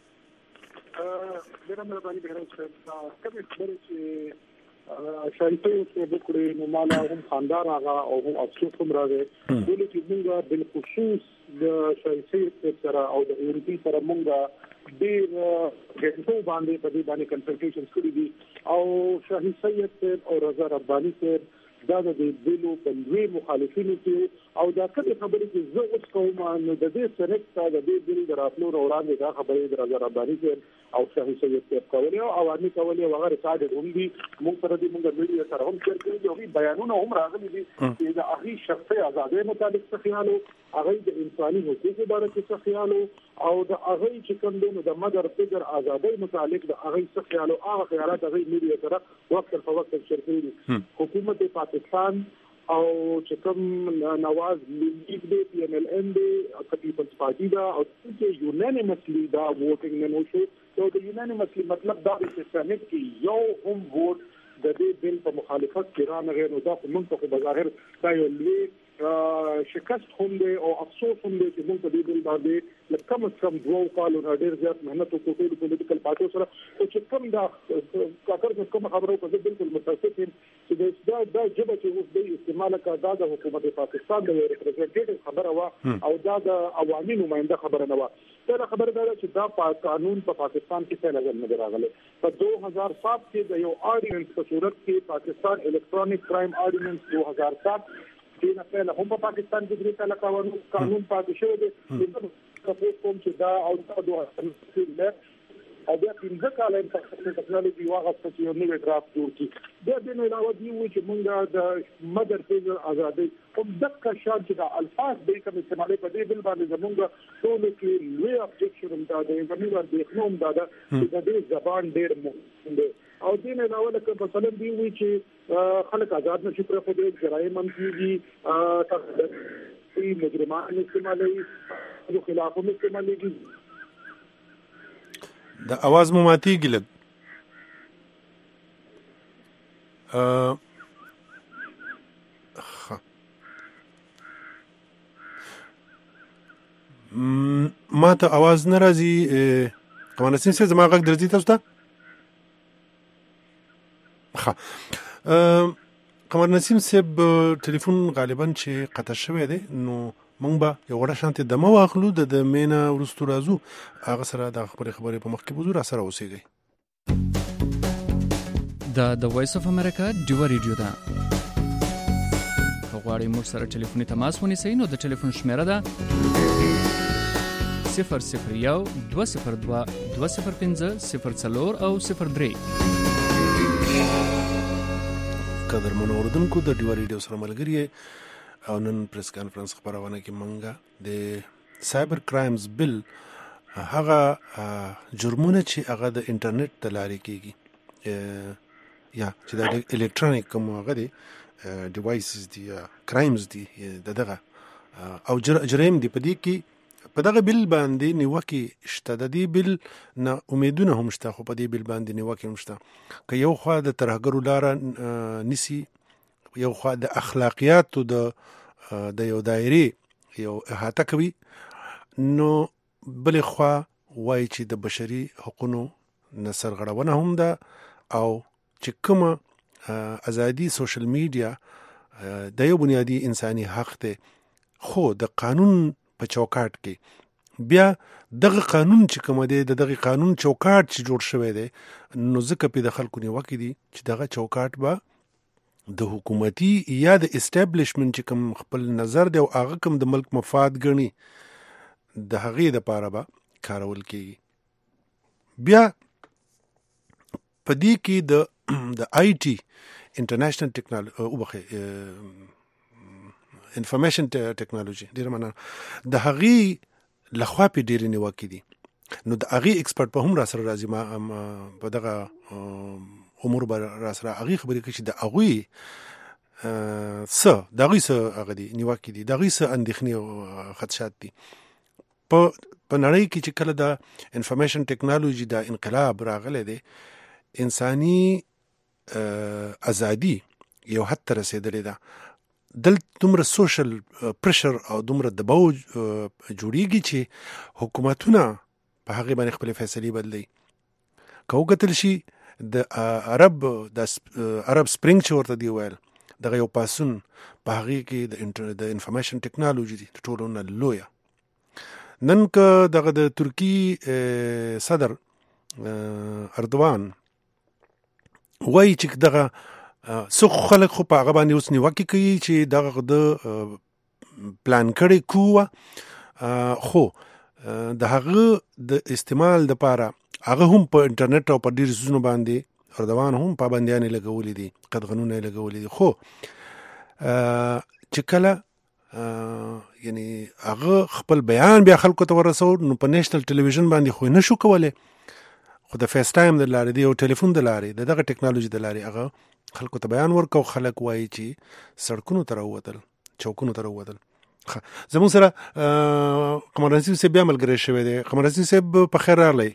ډېره مهرباني بهرام صاحب کومې خبرې چې شایسته یې وکړې نو مالا هم خاندار هغه او هم افسوس هم راغی ولې چې موږ بالخصوص د شایسته سره او د اورپی سره موږ ډېر غوښتنه باندې په دې باندې کنسلټیشن کړی دي او شاهي سید او رضا رباني صاحب دا د بیلو بندوي مخالفینو کې او دا کومه خبره چې زه اوس کوم نو د دې سره د دې بیل دراتلو وړاندې دا خبره د رضا رباني او شاهي سید کولې او عوامي کولې وغیرہ ساده هم دي موږ سره دې موږ میډیا سره هم شیر کړی او بیانونه هم راغلي دي چې د هغه شخصي آزادۍ مطابق څه خیالو هغه د انساني حقوقو باره کې څه خیالو او د هغه چې کوم د مدر پدر آزادۍ متعلق د هغه څه خیالو هغه خیالات هغه میډیا سره وخت په وخت شیر کړی دي حکومت پاکستان او چې کوم نواز لیگ دی پی ایم ایل این دی پیپلز پارټي دا او چې یونانیمسلی دا ووټینګ نه وشو نو د یونانیمسلی مطلب دا دی چې سېنات کې یو هم ووټ د دې بل په مخالفت کې رانغی نو دا په موږ په ظاهر دا یو لوی شکست هم دی او افسوس هم دی چې موږ په دې بل باندې لکه کم 2 کالو ډېر زیات مهنت وکړو د پولیټیکل پارټیو سره او چې کوم دا کاکړ کوم خبرو په دې بالکل متاسف یم چې دا جبه چې اوس د استعمال کا د حکومت پاکستان د ریپرزنټیټیو خبره وا او دا د عوامي نماینده خبره نه وا دا خبره ده چې دا قانون په پاکستان کې څه نظر نه راغلی په 2007 کې د یو آرډیننس په صورت کې پاکستان الکترونیک کرایم آرډیننس 2007 چې نه پهله هم په پاکستان کې درې کاله قانون پاتې شوی دی تاسو کوم چې دا او تاسو او بیا 15 کاله انفراسټراکچر ټیکنالوژي واغسته چې یو نوی ډرافټ جوړ کړي بیا د نو علاوه دی چې موږ د مدر پیج آزادي کوم دغه شان چې د الفاظ به کوم استعمالي په دې بل باندې زموږ ټول کې لوی ابجیکشن دا د زموږ د اخنوم دا د دې زبان ډېر مهم دی او دې نه علاوه لکه مثلا دی چې خلک آزاد نشي پر خو دې جرایم هم کیږي تاسو مجرمان استعمالي او خلافونه استعمالي د اواز مو ماتیږي لږ ما ته اواز نه راځي قمر نسیم صاحب زما غږ درځي تاسو ته قمر نسیم صاحب ټلیفون غالبا چې قطع شوی دی نو مونږ به یو غوړه شانتي دمه واخلو د مینا وروستو راځو هغه سره د خبرې په مخ کې بوزو را سره اوسېږئ د وایس اف امریکا ډیو ریډیو ده غواړئ موږ سره ټلیفوني تماس ونیسئ نو د ټلیفون شمیره ده 001-202-205-04 او 03 قدرمنو اوردونکو د ډیو ریډیو سره ملګری او نن پریس کانفرنس خبرونه کې منګه د سایبر کرایمز بل هغه جرمونه چې هغه د انټرنیټ د لارې کېږي یا چې د الکترونیک کوم هغه دی ډیوایسز دي کرایمز دي دغه او جرایم دي په دې کې په دغه بل باندې نیوکه شته د دې بل نه امیدونه هم شته خو په دې بل باندې نیوکه هم شته که یو خوا د ترهګرو لار نسی یو خوا د اخلاقیاتو د یو دایره یو احاطه کوي نو بل خوا وای چې د بشري حقوقو نسرغړونه هم ده او چې کومه ازادي سوشل میډیا د یو بنیادی انساني حق ده خو د قانون په چوکاټ کې بیا دغه قانون چې کوم دی دغه قانون چوکاټ چې جوړ شوی دی نو ځکه په د خلکو نیوکه دي چې دغه چوکاټ به د حکومتي یا د اسټابلیشمنت چې کوم خپل نظر دی او هغه کوم د ملک مفاد ګڼي د هغې دپاره به کارول کېږي بیا په دې کې د آی ټي انټرنیشنل ټیکنالوژي انفارمیشن ټیکنالوژي ډیره معنا د هغې لخوا په ډېرې نیوکې دي نو د هغې ایکسپرټ په هم را سره راځي ما په دغه امور به را سره هغې خبرې کوي چې د هغوی د هغوی څه هغه دي نیوکې دي د هغوی څه اندېښنې او خدشات دي په نړۍ کې چې کله د انفارمیشن ټیکنالوژي د انقلاب راغلی دی انساني ازادي یو حد ته رسېدلې ده دومره سوشل پریشر او دومره دباو جوړیږي چې حکومتونه په هغې باندې خپلې فیصلې بدلوي که وکتل شي د عرب سپرینګ چې ورته دی ویل دغه یو پاسون په هغې کې د انفارمیشن ټیکنالوژي دي د ټولو نه لویه نن که دغه د ترکی صدر اردوان وایي چې دغه څو خلک خو په هغه باندې اوس نیوکې کوي چې دغه د پلان کړی کوه خو د هغه د استعمال دپاره هغه هم په انټرنیټ او په ډېرو څیزونو باندې اردوان هم پابندیانې لګولې دي قدغنونه یې لګولې دي خو چې کله یعنی هغه خپل بیان بیا خلکو ته ورسو نو په نیشنل ټلویزیون باندې خو نه شو کولی خو د فیس ټایم د لارې دی او ټلیفون د لارې دغه ټیکنالوژي د لارې هغه خلکو ته بیان ورکو خلک وایي چې سړکونو ته راووتل چوکونو ته راووتل زموږ سره قمر نسیم صاحب بیا ملګری شوی دی قمر نسیم صاحب په خیر راغلی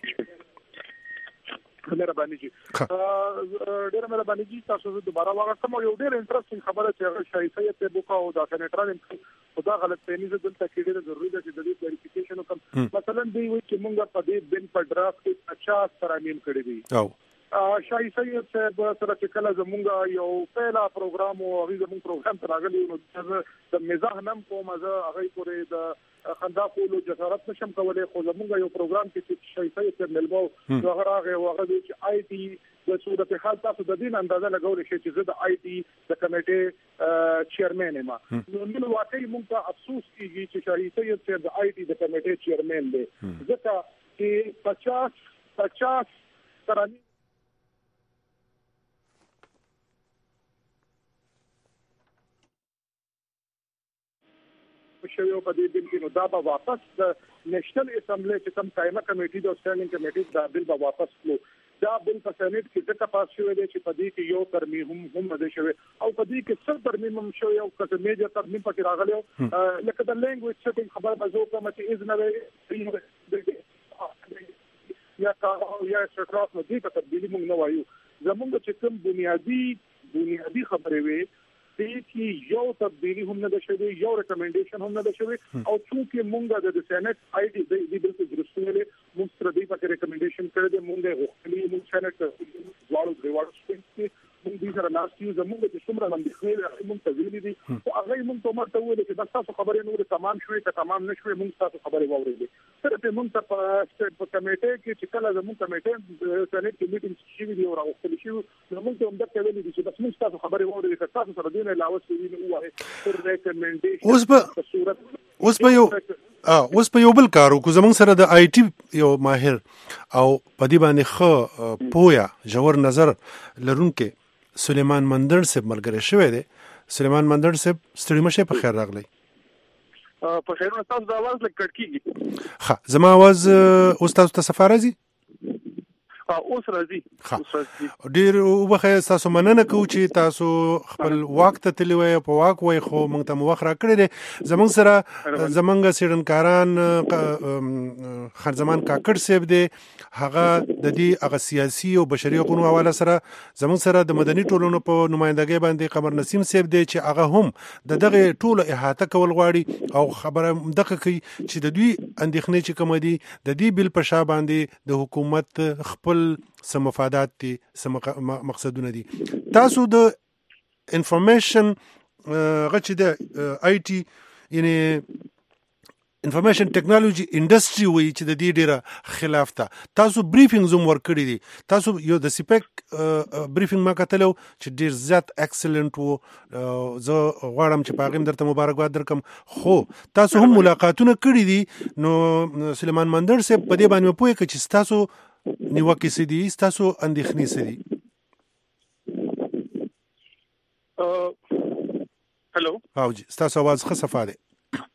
مهرباني جی ډېر مهرباني جی تاسو زه دوباره واغستم او یو ډېر انټرېسټینګ خبره چې هغه شایسته په بوکا او دا سېنټرال خدا غلط فهمي زه دلته کې ډېر ضروري ده چې د دې کلیریفیکیشن وکړم مثلا دی وایي چې موږ په دې بل په ډرافټ کې 50 ترامیم کړی دي شاهي سید صاحب سره چې کله زمونږ یو پهلا پروګرام او هغه زمونږ پروګرام ته راغلی نو د مزاح نم کوم زه هغه پورې د خندا کولو جسارت نشم کولای خو زمونږ یو پروګرام کې چې شاهي سید صاحب ملبو هغه راغی او هغه چې آی ټي د صورت حال تاسو د دین اندازه لګول شي چې زه د آی ټي د کمیټې چیرمن یم نو نن واقعي موږ ته افسوس کیږي چې شاهي سید صاحب د آی ټي د کمیټې چیرمن دی ځکه چې 50 ترانه شوی په دې بل کې نو دا به واپس د نېشنل اسمبلی چې کوم قائمه کمیټي د سټینډینګ کمیټي دا بل به واپس کړو دا بل په سېنات کې ځکه پاس شوی دی چې په دې کې یو ترمیم هم مده شوی او په دې کې څو ترمیم هم شوی او کله میجر ترمیم پکې راغلی لکه د لینګویج سیټینګ خبر به زه کوم چې از نه یا سټراس نو دې ته تبدیلی موږ نه وایو زموږ چې کوم بنیادی خبرې وي دې کې یو تبدیلی هم نه ده شوی یو ریکمنډیشن هم نه ده شوی او چې موږ د سېنات آی ډي د دې بالکل درستونه موږ سره دې په ریکمنډیشن کړی دی موږ غوښتلی موږ سېنات ځوړو دیوالو سپینځي موږ دې سره ناشتي زموږ د څومره باندې موږ ته ویلي دي او هغه موږ ته مرته ویل چې د تاسو خبرې نور تمام شوي که تمام نشوي موږ تاسو خبرې واورېدې سره په موږ ته په کمیټه کې چې کله زموږ کمیټه سېنات کې میټینګ شوي دي او راغوښتل شي نو موږ ته هم دا ویلي دي چې بس موږ تاسو خبرې واورېدې که تاسو سره دې نه علاوه څه ویني وایي ریکمنډیشن اوس په یو بل کارو کو زمونږ سره د آی ټي یو ماهر او په دې باندې خو پویا جوړ نظر لرونکو سلیمان مندر صاحب ملګری شوی دی سلیمان مندر صاحب ستړي مشه په خیر راغلی په خیر نو تاسو د आवाज لکه کټ کیږي ښه زما आवाज اوس تاسو ته سفارزي اوس راځي ډیر وبخه تاسو مننه کوم چې تاسو خپل وخت ته تلوي په واک وای خو موږ ته وخت را کړی دی زمونږ سره زمونږ سیډنکاران خان زمان کاکړ صاحب دی هغه د دې هغه سیاسي او بشري حقوقو حواله سره زمونږ سره د مدني ټولنو په نمائندګۍ باندې قمر نسیم صاحب دی چې هغه هم د دغه ټولو احاطه کول غواړي او خبره دغه کوي چې د دوی اندېښنې چې کوم دي د دې بل په شا باندې د حکومت خپل سم مفادات دي سم مقصدونه دي تاسو د انفارمیشن غچ د آی ټي یعنی انفارمیشن ټیکنالوژي انډستری وی چې د دې ډیره خلاف ته تاسو بریفینګ زوم ورکړی دي تاسو یو د سپیک بریفینګ ما کتلو چې ډیر زیات ایکسلنت وو زه غواړم چې پاغیم درته مبارکباد درکم خو تاسو هم ملاقاتونه کړی دي نو سلیمان مندر صاحب په دې باندې پوهه کې چې تاسو نیوکه سي دي تاسو اندېښنې سي دي هلو او جی تاسو आवाज ښه صفه ده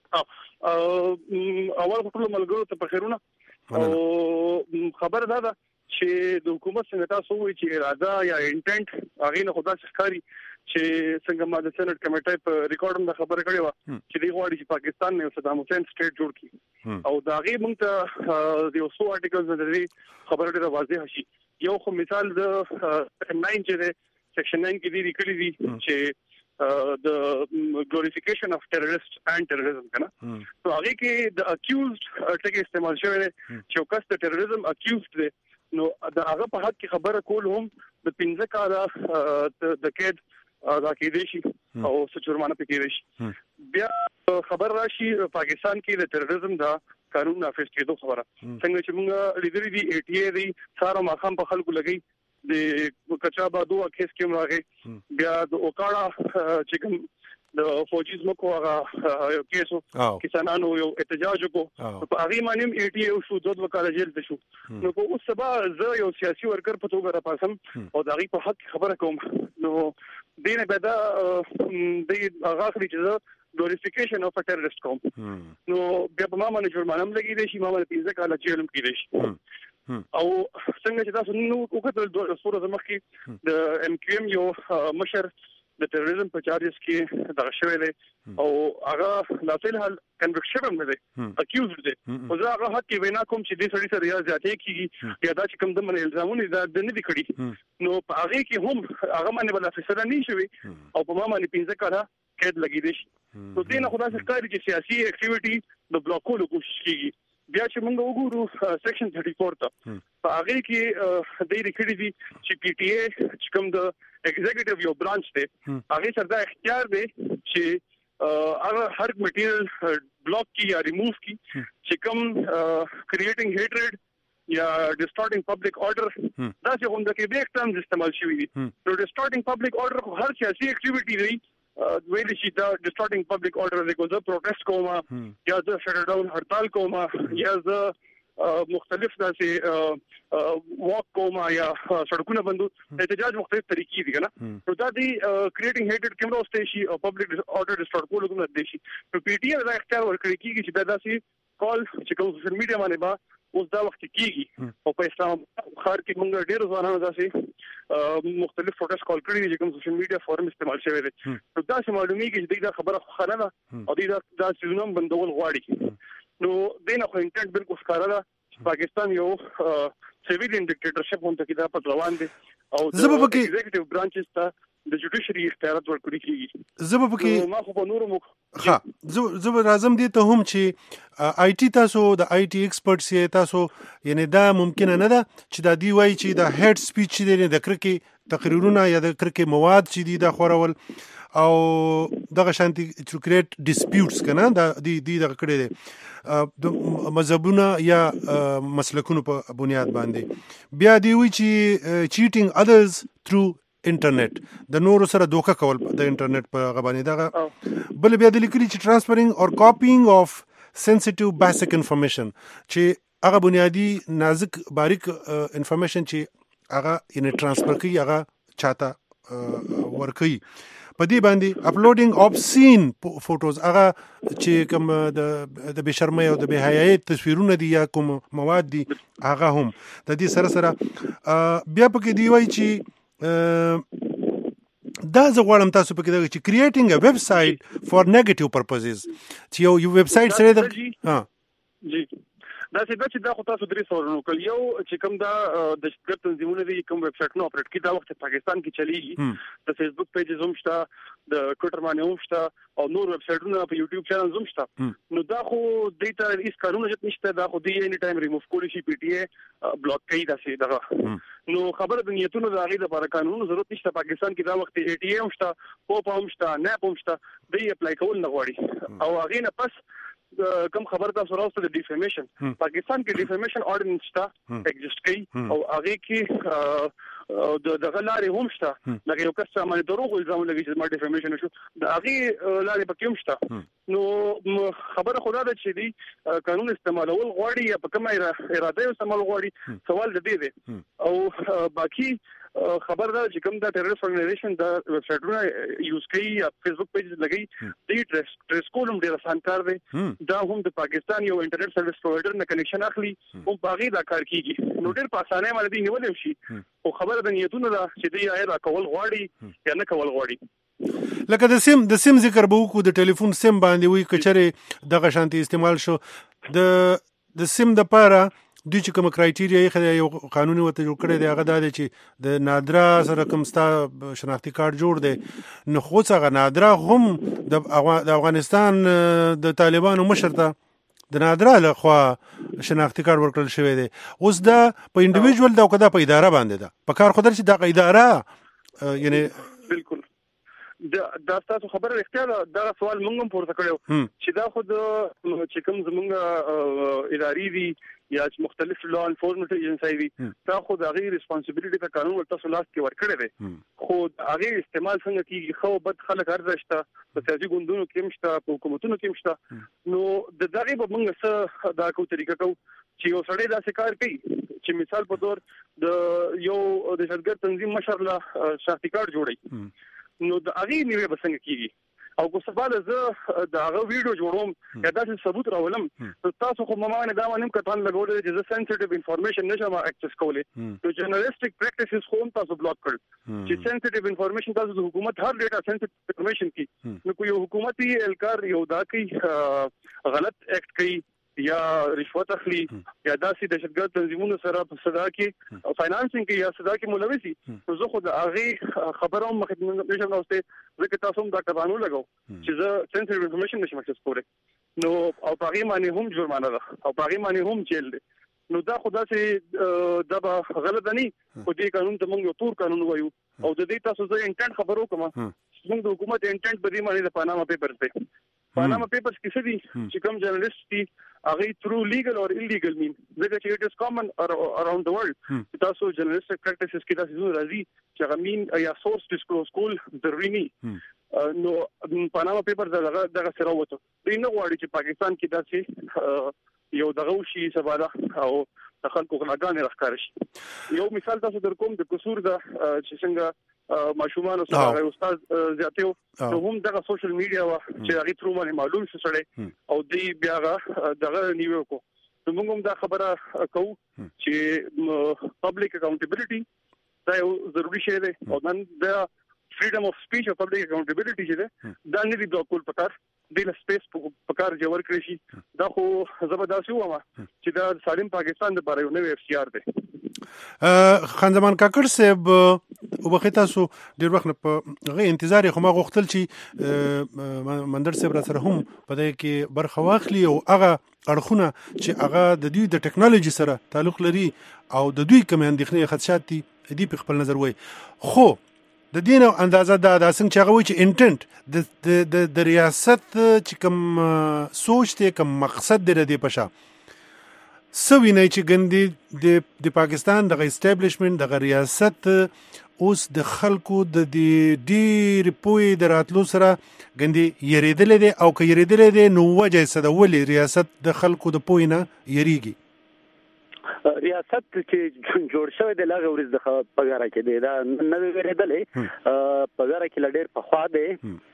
اول ټول ملګرو ته په خیرونه او خبر دا ده چې د حکومت څنګه تاسو وایي چې اراده یا انټنټ هغه نه خدا ښکاری چې څنګه ما د سېنات کمیټې په ریکارډ هم خبره کړې و چې دی غواړي چې پاکستان نه صدام حسین سټیټ جوړ کړي او دا غي موږ ته د اوسو آرټیکلز د دې خبره ډیره واضح شي یو خو مثال د 9 چې سیکشن 9 کې دی لیکلي دي چې the glorification of terrorist and terrorism کنه تو هغه کې د accused ټکی استعمال شوی دی چې کس د terrorism accused دی نو دا هغه په حق کې خبره کول هم د 15 کاله د کېد دا کې دي شي او څه جرمانه پکې دي شي بیا خبر راشي پاکستان کې د terrorism دا قانون نافذ کېدو خبره څنګه چې موږ لیدلې دي اي ټي اي دی سارو ماخام په خلکو لګي د کچابا دوه کیس کې راغی بیا د اوکاړه چې کوم د فوجیزم کو هغه یو کیسو کسانانو یو احتجاج کو په هغه باندې اي ټي اي شو دوه وکاله جیل ته شو نو په اوس سبا زه یو سیاسي ورکر په توګه را پاسم او دغه په حق خبره کوم نو دینه بدا د هغه خري چې glorification of a terrorist کوم نو بیا په ما باندې جرمانه لګی دی شي ما باندې 15 کاله جیل کې دی شي او څنګه چې تاسو نو وکړل د صورت مخکې د ام کیو ام یو مشر د ټیرریزم په چارجز کې دغه شوی دی او هغه لا فل حال کنویکشن هم دی اکیوزډ دی او زه هغه حق کې وینا کوم چې د سړي سره یا زیاتې کیږي یا دا چې کوم د من الزامونه دا نه دي کړی نو په هغه کې هم هغه باندې بل فیصله نه شوی او په ما باندې 15 کاله قید لګی دی نو دینه خدا څخه کاری چې سیاسي اکټیویټي د بلاکولو کوشش کیږي بیا چې موږ وګورو سیکشن 34 ته په هغه کې د ریکړې دي چې پی ټی اي چې کوم د ایگزیکټیو یو برانچ دی هغه سره دا اختیار دی چې هغه هر میټیریل بلاک کی یا ریموو کی چې کوم کریټینګ هیټریډ یا ډیسټارټینګ پبلک آرډر دا چې هم د کې بیک ټرمز استعمال شوی دي نو ډیسټارټینګ پبلک آرډر هر سیاسي اکټیویټي دی ویل شي دا ډیسټارټینګ پبلک آرډر دی کوم پروټیسټ کوما یا د شټ ډاون هړتال کوما یا د مختلف داسې واک کوما یا سړکونه بندو احتجاج مختلف طریقې دي کنه نو دا دی کریټینګ هیټډ کیمرا سټیشي او پبلک آرډر ډیسټارټ کول کوم د شي نو پی ټی اي دا اختیار ورکړي کیږي چې دا داسې کال چې کوم سوشل میډیا باندې با اوس دا وخت کیږي او په اسلام خار کې موږ ډېر ځوانانو داسې مختلف پروټیسټ کال کړی دي چې کوم سوشل میډیا فورم استعمال شوی دی نو دا چې معلومیږي چې دا خبره خانه ده او دا سيزونم بندول غواړي نو دینه خو انټنټ بالکل ښکاره ده پاکستان یو سیویلین ډیکټیټرشپ هم ته دا په روان دي او د ایگزیکټیو برانچز ته د جوډیشري اختیارات ورکړي کیږي زبپکې ما خو په نورو مخ زه راځم دي ته هم چې آی ټي تاسو د آی ټي ایکسپرټس یې تاسو یعنی دا ممکنه نه ده چې دا دی وای چې دا هډ سپیچ دی د کرکې تقریرونه یا د کرکې مواد چې دی دا خورول او دغه شانتي to create disputes کنه دا دی دغه کړی دی د مذهبونه یا مسلکونو په بنیاد باندې بیا دی وی چې cheating others through انټرنیټ د نورو سره دوکه کول د انټرنیټ په غبانې دغه بل بیا د لیکلي چې ترانسفرینګ اور کاپینګ اف سنسټیو بیسیک انفارمیشن چې هغه بنیادی نازک باریک انفارمیشن چې هغه یعنی ترانسفر کوي هغه چاته ورکوي په دې باندې اپلوډینګ obscene فوټوز هغه چې کوم د بشرمۍ او د بهایي تصویرونه دي یا کوم مواد دي هغه هم د دې سره بیا پکې دی وای چې دا زه غواړم تاسو پکې دا چې creating a website for negative purposes چې یو ویب سایټ سره جی دا چې دا خو تاسو درې سوالونه کول یو چې کوم دا د دهشتګرد تنظیمونه دي کوم ویب سایټونه اپریټ کوي دا وخت پاکستان کې چلیږي د فیسبوک پیجز هم شته د ټوئیټر باندې هم شته او نور ویب سایټونه په یوټیوب چینل هم شته نو دا خو دیتا هیڅ کارونه جت نشته دا خو دی اني ټایم ریموو کولی شي پی ټی اي بلاک کوي دا سي دغه نو خبره د نیتونو د هغه لپاره قانوني ضرورت نشته پاکستان کې دا وخت اي ټي اي هم شته پوپ هم شته ناپ هم شته دی اپلای کول نه غواړي او هغه نه پس کم خبر تاسو راوسته د ډیفیمیشن پاکستان کې ډیفیمیشن آرډیننس شته ایگزیست کوي او هغه کې د غلاري هم شته لکه یو کس باندې دروغ الزام لګي چې ما ډیفیمیشن شو د هغه لاري پکې هم شته نو خبره خدا ده چې دی قانون استعمالول غواړي یا په کومه اراده استعمال غواړي سوال د دې دی او باقي خبر دا چې کوم دا ټیرریست اورګنایزیشن دا ویب سایټونه یوز کوي یا فیسبوک پیجز لګي د ټریس کولم ډیر آسان کار دی دا هم د پاکستان یو انټرنیټ سرویس پرووایډر نه کنیکشن اخلي هم باغی دا کار کیږي نو ډیر په اسانه باندې نیول شي او خبره د نیتونو دا چې دی یا کول غواړي یا نه کول غواړي لکه د سیم ذکر به وکړو د ټلیفون سیم باندې وی کچره دغه شانتي استعمال شو د سیم د پاره دوی چې کوم کرایټیریا یې یو قانوني وته جوړ کړی دی هغه دا دی چې د نادرا سره کوم ستا شناختی کارت جوړ دی نو خو څنګه نادرا هم د افغانستان د طالبانو مشر ته د نادرا له خوا شناختی کارت ورکړل شوی دی اوس دا په انډیویډوال دا کده په اداره باندې ده په کار خو در چې دا اداره یعنی بالکل دا تاسو خبره اختیار دا سوال موږ هم پورته کړو چې دا خود چې کوم زمونږ اداري دي یا مختلف لا انفورسمنت ایجنسی وي تا خو د هغه ریسپانسیبিলিټي ته قانون ورته سلاست کې ورکړی دی خو هغه استعمال څنګه کیږي خو بد خلک ارزښت په سیاسي ګوندونو کې مشته په حکومتونو کې مشته نو د دغه په موږ سره دا کوم طریقه کو چې یو سړی دا کار کوي چې مثال په تور د یو د دهشتګرد تنظیم مشر لا شخصي کارت جوړي نو د هغه نیوه بسنګ کیږي او کو سبا زه دا هغه ویډیو جوړوم یا داسې ثبوت راولم تاسو خو ممانه دا باندې کتان لګولې چې زه سنسټیو انفارمیشن نشم اکسس کولای نو جرنالیسټیک پریکټیسز خو تاسو بلاک کړل چې سنسټیو انفارمیشن تاسو د حکومت هر ډیټا سنسټیو انفارمیشن کی نو کوم حکومتي الکار یو دا کوي غلط اکټ کوي یا رشوت اخلي یا داسې دهشتګرد تنظیمونو سره په صدا کې او فاینانسینګ کې یا صدا کې ملوث دي نو زه خو د هغه خبرو مخکې نشم راوستي ځکه تاسو هم دا قانون لګاو چې زه سنسټیو انفارمیشن نشم اکسس کولای نو او پاغي باندې هم جرمانه ده او پاغي باندې هم جیل ده. نو دا خدا سي دا غلط نه او دې قانون ته موږ یو تور قانون وایو او د دې تاسو زه انټنټ خبرو کوم موږ د حکومت انټنټ په دې باندې د پاناما پیپرز دی. پاناما پیپرز کې څه دي چې کوم جرنالست دي هغه through legal or illegal mean ځکه چې it is common around the world تاسو جرنالستیک پریکټیسز کې تاسو راځي چې هغه مين یا سورس ډیسکلوز کول ضروري نه. نو پاناما پیپرز دغه سره وته دوی نه غواړي چې پاکستان کې داسې یو دغه شي سباله او د خلکو غلاګانې راښکار شي. یو مثال تاسو در کوم د قصور د چې څنګه ماشومان سره استاد زیاتیو نو هم دغه سوشل میډیا وا چې هغه تر باندې معلوم شو سره او دی بیا دغه نیو کو نو موږ هم دا خبره کوو چې پبلک اکاونټیبিলিټي دا یو ضروري شی دی او نن دا freedom of speech او public accountability چې ده دا نه دی د کول پکار د سپیس پکار جوړ کړی شي. دا خو زبردست و ما چې دا سالم پاکستان د باره یو نوې اف سی آر دی. خان زمان کاکړ صاحب وبخښه تاسو ډیر وخت په غي انتظار خو ما غوښتل چې مندر صاحب را سره هم په دې کې برخه واخلي او هغه اړخونه چې هغه د دوی د ټکنالوژي سره تعلق لري او د دوی کوم اندېښنې خدشات دي په خپل نظر وای. خو د دین او اندازه دا څنګه چې هغه وایي چې انټنټ د ریاست چې کوم سوچ ته کوم مقصد دی د پښا سوي نه چې ګندې د پاکستان د اسټابلیشمنت د ریاست اوس د خلکو د ډېر پوی دراتلو سره ګندې یریدل دي او که یریدل دي نو وجه څه د ولې ریاست د خلکو د پوی نه یریږي. ریاست چې جوړ شوی د لاغه ورځ د پګاره کې دی دا نه ویریدلې پګاره کې لډیر په خوا دی.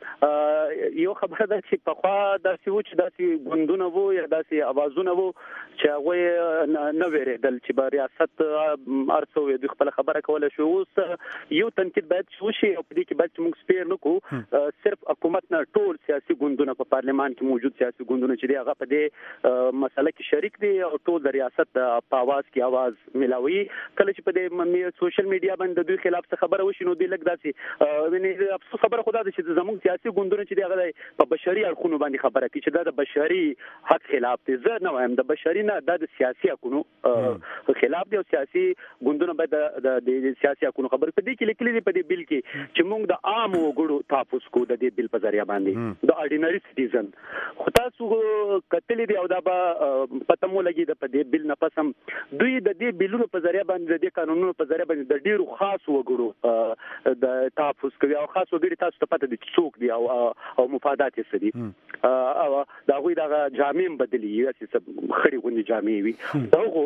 یو خبره ده چې په خوا داسې و چې داسې غوندونه وو یا داسې اوازونه وو چې هغه نه ویریدل چې به ریاست ارڅو د خپل خبره کوله شو. اوس یو تنقید باید وشي او په دې کې باید موږ سپیر نکو صرف حکومت نه ټول سیاسي غوندونه په پارلمان کې موجود سیاسي غوندونه چې هغه په دې مسله کې شریک دي او ټول د ریاست په आवाज کې आवाज ملاوي. کله چې په دې سوشل میډیا باندې د دوی خلاف څه خبره وشي نو دوی لګ داسي افسوس خبره خدا ده چې زموږ سیاسي غوندونه چې هغه په بشري اړخونو باندې خبره کوي چې دا د بشري حق خلاف دي. زه نه وایم د بشري نه د سیاسي حقونو خلاف دي او سیاسي غوندونه باید د سیاسي حقونو خبره په دې کې لیکلي دي په دې بل کې چې موږ د عام وګړو تحفظ کو د دې بل په ذریعہ باندې د اورډینری سټیزن خو تاسو کتلې دي او دا به پته مو لګي د په دې بل نه پسم دوی د دې بلونو په ذریعہ باندې د قانونونو په ذریعہ باندې د ډیرو خاص وګړو د تحفظ کوي او خاص وګړي تاسو ته پته دي چې څوک دي او مفادات یې څه دي او دا غوي دا جامې بدلی چې خړې غونډې جامې وي دغه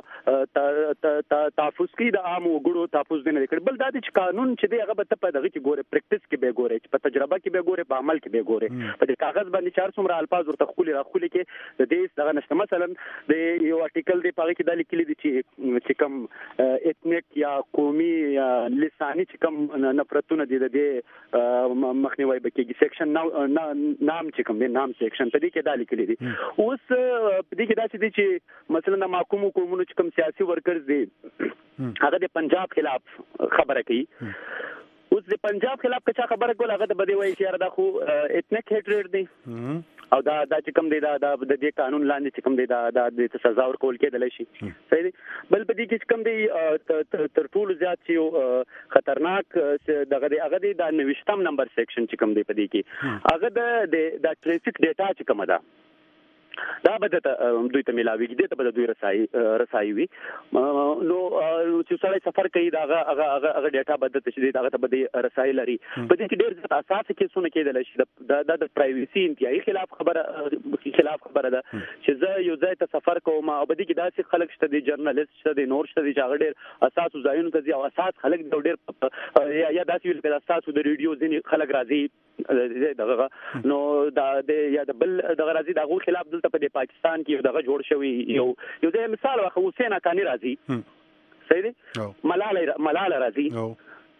تحفظ کې د عام وګړو تحفظ نه کړي بل دا چې قانون چې دی هغه به ته په دغه کې ګوره پریکټیس کې به ګوره په تجربه کې به ګوره په عمل کې به ګوره په دې کاغذ باندې 400 الفاظ ورته خولي راخولي کې د دې دغه نشته. مثلا د یو آرټیکل دی په کې د لیکلي دي چې کوم اتنیک یا قومي یا لساني چې کوم نفرتونه دي د دې مخنیوي بکیږي سیکشن نام چې کوم دی نام سیکشن په دې کې دا لیکلي دي. اوس په دې کې دا چې مثلا د محکوم قومونو چې کوم سیاسي ورکرز دي هغه د پنجاب خلاف خبره کوي. اوس د پنجاب خلاف کچا خبره کول هغه د بده وایي چې دا خو اتنیک هیټریډ دی او دا چې کوم دی دا د دې قانون لاندې چې کوم دی دا د سزا ورکول کېدل شي. صحیح دی. بل په دې کې کوم دی تر ټولو زیات چې خطرناک دغه دی هغه دی د 90 نمبر سیکشن چې کوم دی په دې کې هغه د ټریفیک ډیټا چې کومه ده دا به دوی ته ملاويږي دې ته به دوی رسایي وي نو چې سړی سفر کوي دا هغه ډیټا به د تشدید هغه ته به رسایي لري. په دې کې ډېر ځات اساس کې څونه کېدل شي د پرایویسي انتهایی خلاف خبره ده چې زه یو ځای ته سفر کوم او په دې کې داسې خلک شته دي جرنالست شته دي نور شته دي چې هغه ډېر اساس ځایونو ته ځي او اساس خلک ډېر یا داسې ویل کېږي اساس د ریډیو ځینې خلک راځي دغه نو دا یا د بل دغه راځي دغه خلاف دلته په پاکستان کې دغه جوړ شوی یو مثال واخ حسین اکانی راځي صحیح دی ملاله راځي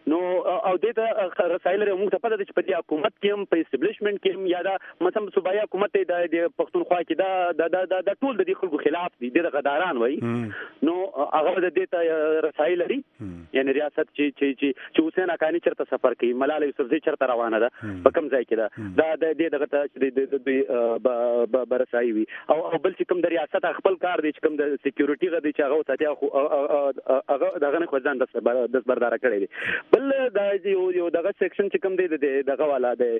نو او د رسایل موږ ته پته ده چې په دې حکومت کې هم په اسټابلیشمنت کې هم یا دا مثلا صوبایي حکومت د پښتونخوا کې دا ټول د خلکو خلاف دي د غداران وای نو هغه د دې ته رسایل لري یعنی ریاست چې حسین اکانی چرته سفر کوي ملاله یوسفزئی چرته روانه ده په کوم ځای کې ده دا د دغه ته برسایي وي او بل چې کوم د ریاست خپل کار دی چې کوم د سکیورټي غدي چې هغه ساتي هغه دغه نه ځان د بردار کړی دی بل دا یو دغه سیکشن چې کوم دی دغه والا دی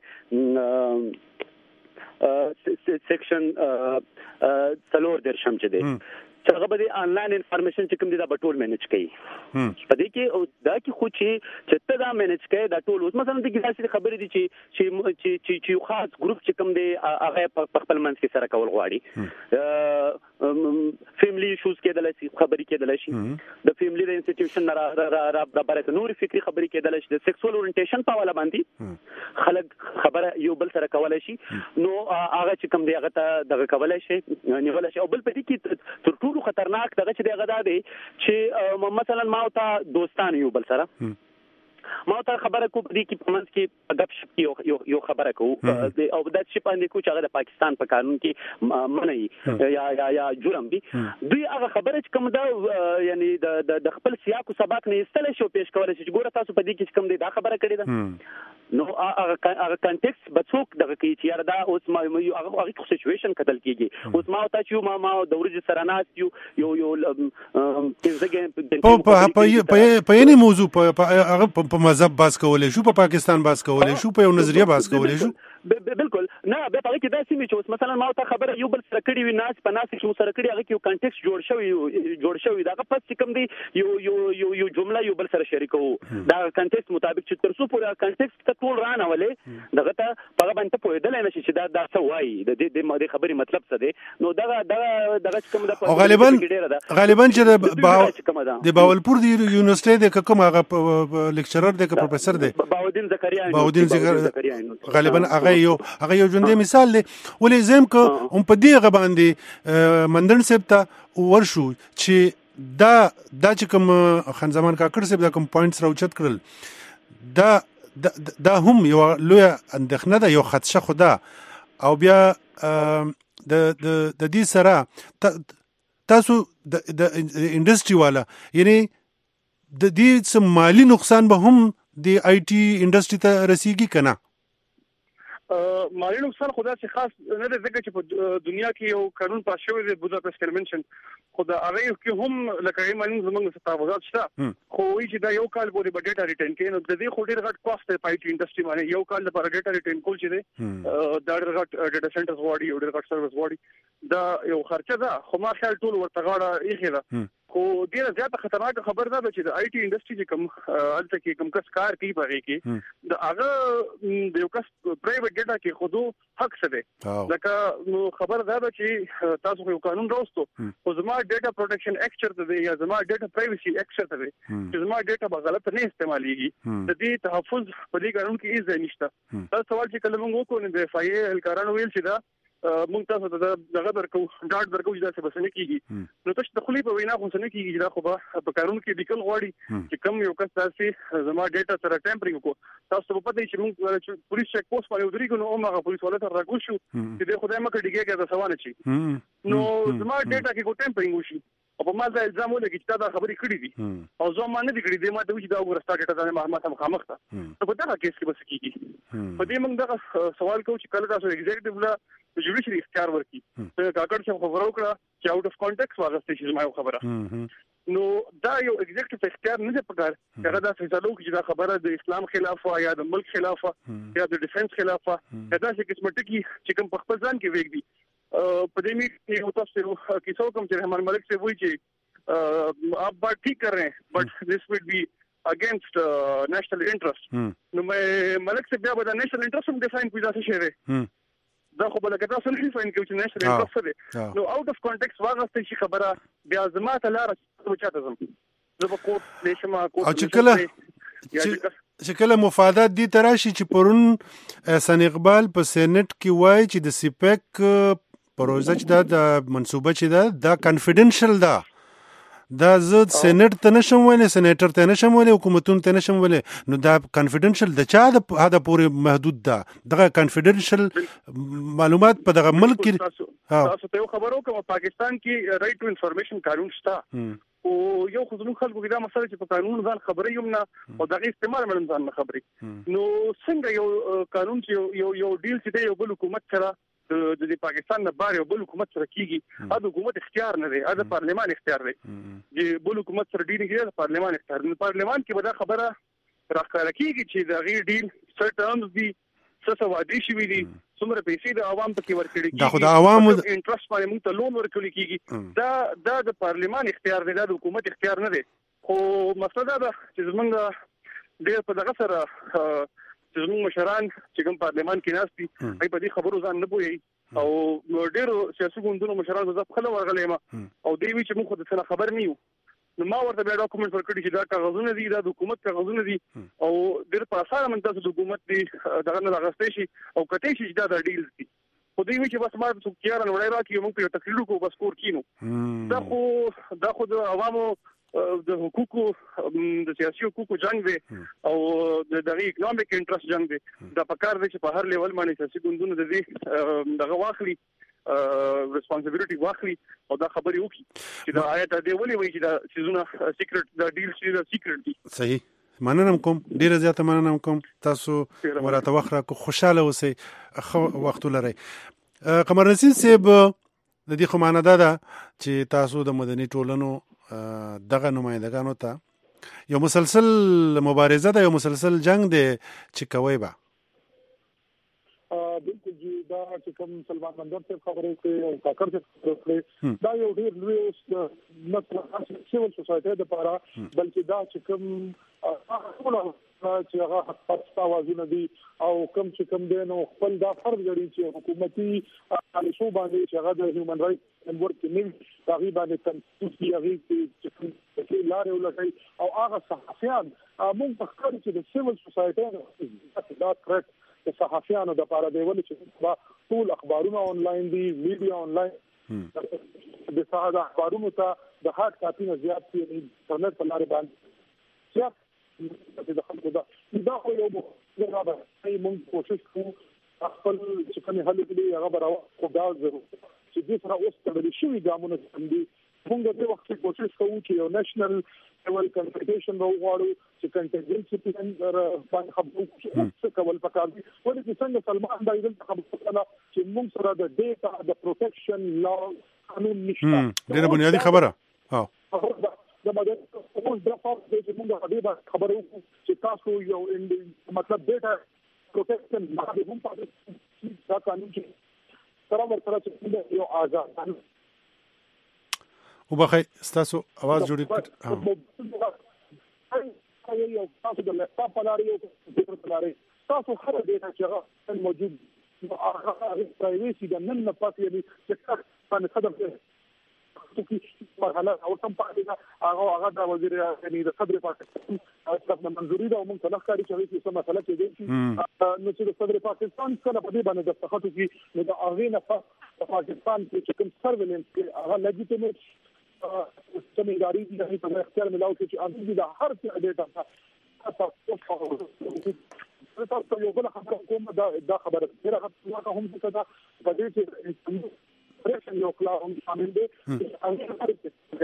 سیکشن 3 درشم چې دی چې هغه به آنلاین انفارمیشن چې کوم دی دا ټول مینج کوي په دې کې دا کې خو چې ته دا مینج کوي دا ټول اوس مثلا د ګلاسي خبرې دي چې یو خاص ګروپ چې کوم دی هغه په خپل منځ کې سره کول غواړي فیملی ایشوز کېدل شي خبرې کېدل شي د فیملی د انسټیټیوشن را برابر نور فکری خبرې کېدل شي د سیکسوال اورینټیشن په والا باندې خلک خبره یو بل سره کولای شي نو هغه چې کوم دی هغه ته دغه کولای شي نیول شي او بل په دې کې تر ټولو خطرناک دغه چې دغه دا دی چې مثلا ما او تا دوستان یو بل سره ما ته خبره کو دي کې پمنځ کې غب شپ یو خبره کو او د شپ باندې کو چې هغه د پاکستان په قانون کې منعي یا جرم دي دوی هغه خبره چې کوم دا یعنی د خپل سیاق او سبق نه استل شو پیش کول چې ګوره تاسو په دې کې کوم دی دا خبره کړې ده نو هغه کانټیکست بڅوک دغه کې چې یاره دا اوس ما هغه سچويشن کتل کیږي اوس ما ته چې ما د ورځ سره ناس یو په یعنی موضوع په مذهب باز کولای شو په پاکستان باز کولای شو په یو نظریه باز کولای شو بالکل نه به په کې دا سیمه چې اوس مثلا ما ته خبره یو بل سره کړی وي ناس په ناس کې مو سره کړی هغه کې یو کانټیکست جوړ شوی دا پس چې کوم دی یو جمله یو بل سره شریکو دا کانټیکست مطابق چې تر څو پورې کانټیکست ته ټول رانه ولې دغه ته په باندې پوهېدل نه شي چې دا څه وایي د خبرې مطلب څه دی نو دغه کوم د غالبا چې د باولپور د یونیورسيټي د کوم هغه لیکچرر د پروفیسور دی باودین زکریا غالبا هغه یو ژوندې مثال دی ولې زم کو هم په دې غ باندې مندن صاحب ته ورشو چې دا چې کوم خان زمان کاکړ صاحب دا کوم پوینټس راوچت کړل دا هم یو لوی اندېښنه ده یو خدشه خدا او بیا د دې سره تاسو د انډستری والا یعنی د دې سم مالی نقصان به هم د آی ټي انډستری ته رسیږي کنه مالی نقصان خدا چې خاص نه ده ځکه چې په دنیا کې یو قانون پاس شوی دی بوداپست کنونشن خدا هغه کې هم لکه ایمانی زمونږ ستاوزات شته خو وی چې دا یو کال پورې بډیټ ریټین کین او د دې خو ډیر غټ کاست دی پایټ انډستری باندې یو کال لپاره ډیټا ریټین کول چې دی دا ډیر غټ ډیټا سنټرز واړي یو ډیر غټ سرویس واړي دا یو خرچه ده خو ما خیال ټول ورته غاړه ایخه ده خو ډیره زیاته خطرناک خبر ده چې د آی ټي انډستری چې کوم الته کې کوم کس کار کوي په کې د هغه د یو کس پرایویټ ډیټا کې خودو حق څه دی لکه نو خبر ده چې تاسو یو قانون راوستو او زما ډیټا پروټیکشن ایکټ چرته دی یا زما ډیټا پرایویسی ایکټ چرته دی چې زما ډیټا به غلط نه استعمالېږي د دې تحفظ په دې قانون کې هیڅ نشته دا سوال چې کله موږ وکړو نو د اف آی ای الکارانو ویل چې دا مونږ تاسو ته دغه درکو ډاټ درکو چې دا څه بسنه کیږي نو تاسو د خپل په وینا خو څه نه کیږي دا خو په قانون کې لیکل غواړي چې کوم یو کس تاسو زما ډیټا سره ټیمپرینګ کو تاسو په پته چې مونږ پولیس چیک پوسټ باندې ودرېږو نو هغه پولیس ولا تر راګو شو چې د خدای مکه ډیګه کې دا سوال شي نو زما ډیټا کې کو ټیمپرینګ وشي او په ما دا الزام ولګي چې دا خبرې کړې دي او زه ما نه دي کړې دي ما ته وځي دا وګورستا ډیټا ځانه محمد هم خامخته نو په دا کیس کې بس کیږي په دې موږ دا سوال کوو چې کله تاسو ایگزیکټیو لا جوډیشري اختیار ورکړي کاکړ چې خبرو کړه چې اوټ اف کانټیکست واغسته شي زما خبره نو دا یو ایگزیکټیو اختیار نه دی پکار هغه دا فیصله وکړي چې دا خبره د اسلام خلاف یا د ملک خلاف یا د ډیفنس خلاف دا چې قسمه ټکی چې کوم په خپل ځان کې وېګ دي په دې می یو تاسو کیسو کوم چې رحمان ملک سے وایي چې آپ بات ٹھیک کر رہے ہیں بٹ دس وڈ بی اگینسٹ نیشنل انٹرسٹ نو میں ملک سے بیا بدا نیشنل انٹرسٹ هم ډیفاین کوي دا څه شی دی دا خو بل کته څنګه ډیفاین کوي چې نیشنل انټرست دی نو اوټ اف کانټیکست واغسته شي خبره بیا زما ته لار چاته زم زه په کوټ نشم کوټ چې کله مفادات دي تراشي چې پرون احسان اقبال په سېنات کې وایي چې د سیپک پروژه چې د منصوبه چې دا کانفیډنشل ده دا زه سېنات ته نشم ویلی، سېنیټر ته نشم ویلی، حکومتونو ته نشم ویلی، نو دا کانفیډنشل د چا د هدا پورې محدود ده؟ دغه کانفیډنشل معلومات په دغه ملک کې تاسو ته خبرو کوم پاکستان کې رائټ ټو انفارمیشن قانون شته او یو خو زموږ خلکو کې دا مسله چې په قانون ځان خبرې یم نه او دغه استعمال مې ځان نه خبرې، نو څنګه یو قانون چې یو ډیل چې دی یو بل حکومت سره د پاکستان نه بار یو بل حکومت سره کیږي، دا حکومت اختیار نه دی، دا پارلیمان اختیار دی چې بل حکومت سره ډیل کیږي، دا پارلیمان اختیار دی. پارلیمان کې به دا خبره راښکاره کیږي چې دا غیر ډیل څه ټرمز دي، څه وعده شوي دي، څومره پیسې د عوام پکې ورکړي کیږي، دا خو د عوامو انټرست باندې موږ ته لون ورکړي کیږي، دا د پارلیمان اختیار دی، دا د حکومت اختیار نه دی. خو مسله دا ده چې زمونږ ډېر په دغه سره چې زموږ مشران چې کوم پارلیمان کې ناست دي هغوی په دې خبرو ځان نه پوهېږي او ډېرو سیاسي ګوندونو مشرانو زه خپله ورغلی یم او دوی وایي چې موږ خو د څه نه خبر نه یو. نو ما ورته بیا ډاکومنټ ورکړي چې دا کاغذونه دي، دا د حکومت کاغذونه دي او ډېر په اسانه باندې تاسو د حکومت دی دغه نه اخیستی شي او کتلی شي چې دا د ډیلز دي. خو دوی وایي چې بس ما څوک کیاره نوړی راکړي موږ په یو تقریر وکړو بس کور کینو. دا خو د عوامو د حقوقو د سیاسي حقوقو جنگ دی او د دغه اکونومیک انټرست جنگ دی. دا پکار دی چې په هر لیول باندې سیاسي ګوندونو د دې دغه واخلي ریسپانسیبিলিټي واخلي او دا خبرې وکړي چې دا آیت دی ولې وایي چې دا سیزونه سیکرټ دا ډیل چې دا سیکرټ دي. صحیح، مننه کوم، ډیره زیاته مننه کوم. تاسو ورته وخت راکو، خوشاله اوسئ، خو وخت ولرئ. قمر نصیر صاحب، د دې خو معنی دا ده چې تاسو د مدني ټولنو دغه نمایندګانو ته یو مسلسل مبارزه ده، یو مسلسل جنگ دی چې کوي به بالکل جی. دا چې کوم سلمان منظر صاحب خبرې کوي او کاکر صاحب خبرې کوي، دا یو ډېر لوی نه صرف سیول سوسایټي لپاره بلکې دا چې کوم چې هغه حق اوازونه دي او کوم چې کوم دی نو خپل دا فرض لري چې حکومتي پالیسو باندې چې هغه د هیومن رائټس فریم ورک کې نه هغې باندې تنفیذ هغې چې لارې ولټوي او هغه صحافیان موږ په ښکاري چې د سیول سوسایټي دا ترک د صحافیانو دپاره دی ولې چې ټول اخبارونه آنلاین دي، میډیا آنلاین د ساده اخبارونو ته د هارد کاپي نه زیات دي، انټرنیټ په لارې باندې زیات د خلکو دا خو یو موږ کوشش کوو خپل چې کومې هلې دي هغه به راوړو، دا ضرور چې دې سره اوس تړلي شوي ګامونه کوم دي موږ دې وخت کې کوشش کوو چې یو نېشنل لیول کنسلټیشن راوغواړو چې کنټینجنسي پلان باندې خبرو څه کول پکار دي. ولې چې څنګه سلمان دا دلته خبره وکړه چې موږ سره د ډیټا د پروټیکشن لا قانون نشته، ډېره بنیادي خبره. دا باندې اوس دا فاکت دی چې موږ دې خبرو چې تاسو یو مطلب ډیټا پروټیکشن باندې هم پاتې دا قانون چې سره ورسره چې یو آزاد قانون وبخی ستاسو आवाज جوړی یو تاسو د لپټاپ په لارې یو کمپیوټر په لارې تاسو هر ډیټا چې هغه موجود هغه پرایویسي د نن نه پاتې دي چې باندې خدمت کوي مرحله او تم پاتې هغه د وزیر یعنی د صدر پاکستان د منځوري دا موږ ته ښکاري چې څه مسله کې دي نو چې د صدر پاکستان سره په دې باندې د تخطو کې نو د هغه نه پاکستان چې کوم سرویلنس کې هغه لګیټیمیټ سمې ادارې دي په اختیار ملاو کې چې هغه د هر څه ډیټا تاسو یو بل خبره کوم دا خبره ډیره خبره هم څه ده په دې چې پرېشن یو کلا هم شامل دي هغه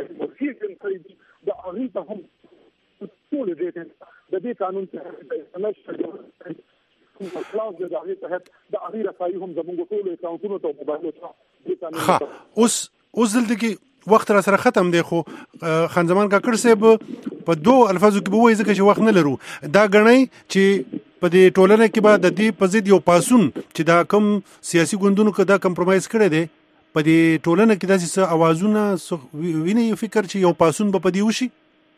د هغه ته هم ټول دې قانون ته نشته کلاوز د هغه ته د هغه رسایي هم زموږ ټول اکاونټونو ته موبایل ته اوس دلته کې وخت را سره ختم دی، خو خان زمان کاکړ صاحب په دوه الفاظو کې به وایي ځکه چې وخت نه لرو، دا ګڼئ چې په دې ټولنه کې به د دې په ضد یو پاسون چې دا کوم سیاسي ګوندونو کې دا کمپرومایز کړی دی په دې ټولنه کې داسې څه اوازونه وینئ فکر چې یو پاسون به په دې وشي؟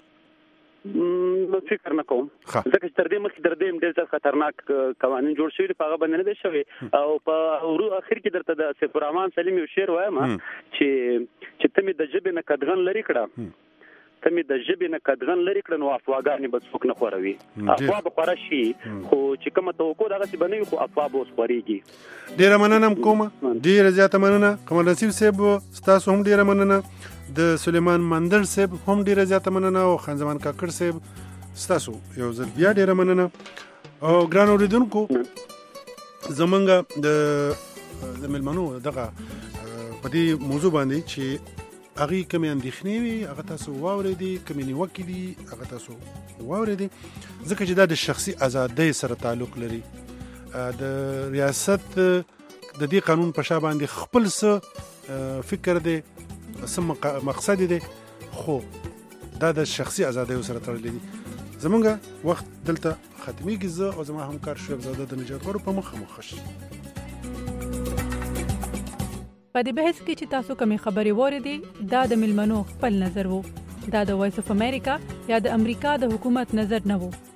فکر نه کوم ځکه چې تر دې مخکې تر دې ډېر خطرناک قوانین جوړ شوي په هغه باندې نه دی شوی او په اخر کې درته د سیف الرحمن سلیم یو شعر وایم چې ته مې د ژبې نه قدغن لرې کړه ته مې د ژبې نه قدغن لرې کړه نو افواګانې به څوک نه خوروي، افوا به خوره شي خو چې کومه توقع دغسې به نه وي خو افوا به اوس خورېږي. ډېره مننه کومه، ډېره زیاته مننه قمر نصیر صاحب، ستاسو هم ډېره مننه. د سلیمان مندر صاحب هم ډیره زیاته مننه او خان زمان کاکړ صاحب ستاسو یو ځل بیا ډیره مننه. او ګران اوریدونکو زمونږ د ملمنو دغه په دې موضوع باندې چې هغې کومې اندېښنې وي هغه تاسو واورېدې، کومې نیوکې دي هغه تاسو واورېدې، ځکه چې دا د شخصي ازادۍ سره تعلق لري. د ریاست د دې قانون په شا باندې خپل څه فکر دی، څه مقصد دی، خو دا د شخصي ازادۍ سره تړلی دي. زمونږ وخت دلته ختمیږي. زه او زما همکار شعیب زاده د نجات غواړو په مخه شي. په دې بحث کې چې تاسو کومې خبرې واورېدې دا د ملمنو خپل نظر وو، دا د وایس اف امریکا یا د امریکا د حکومت نظر نه وو.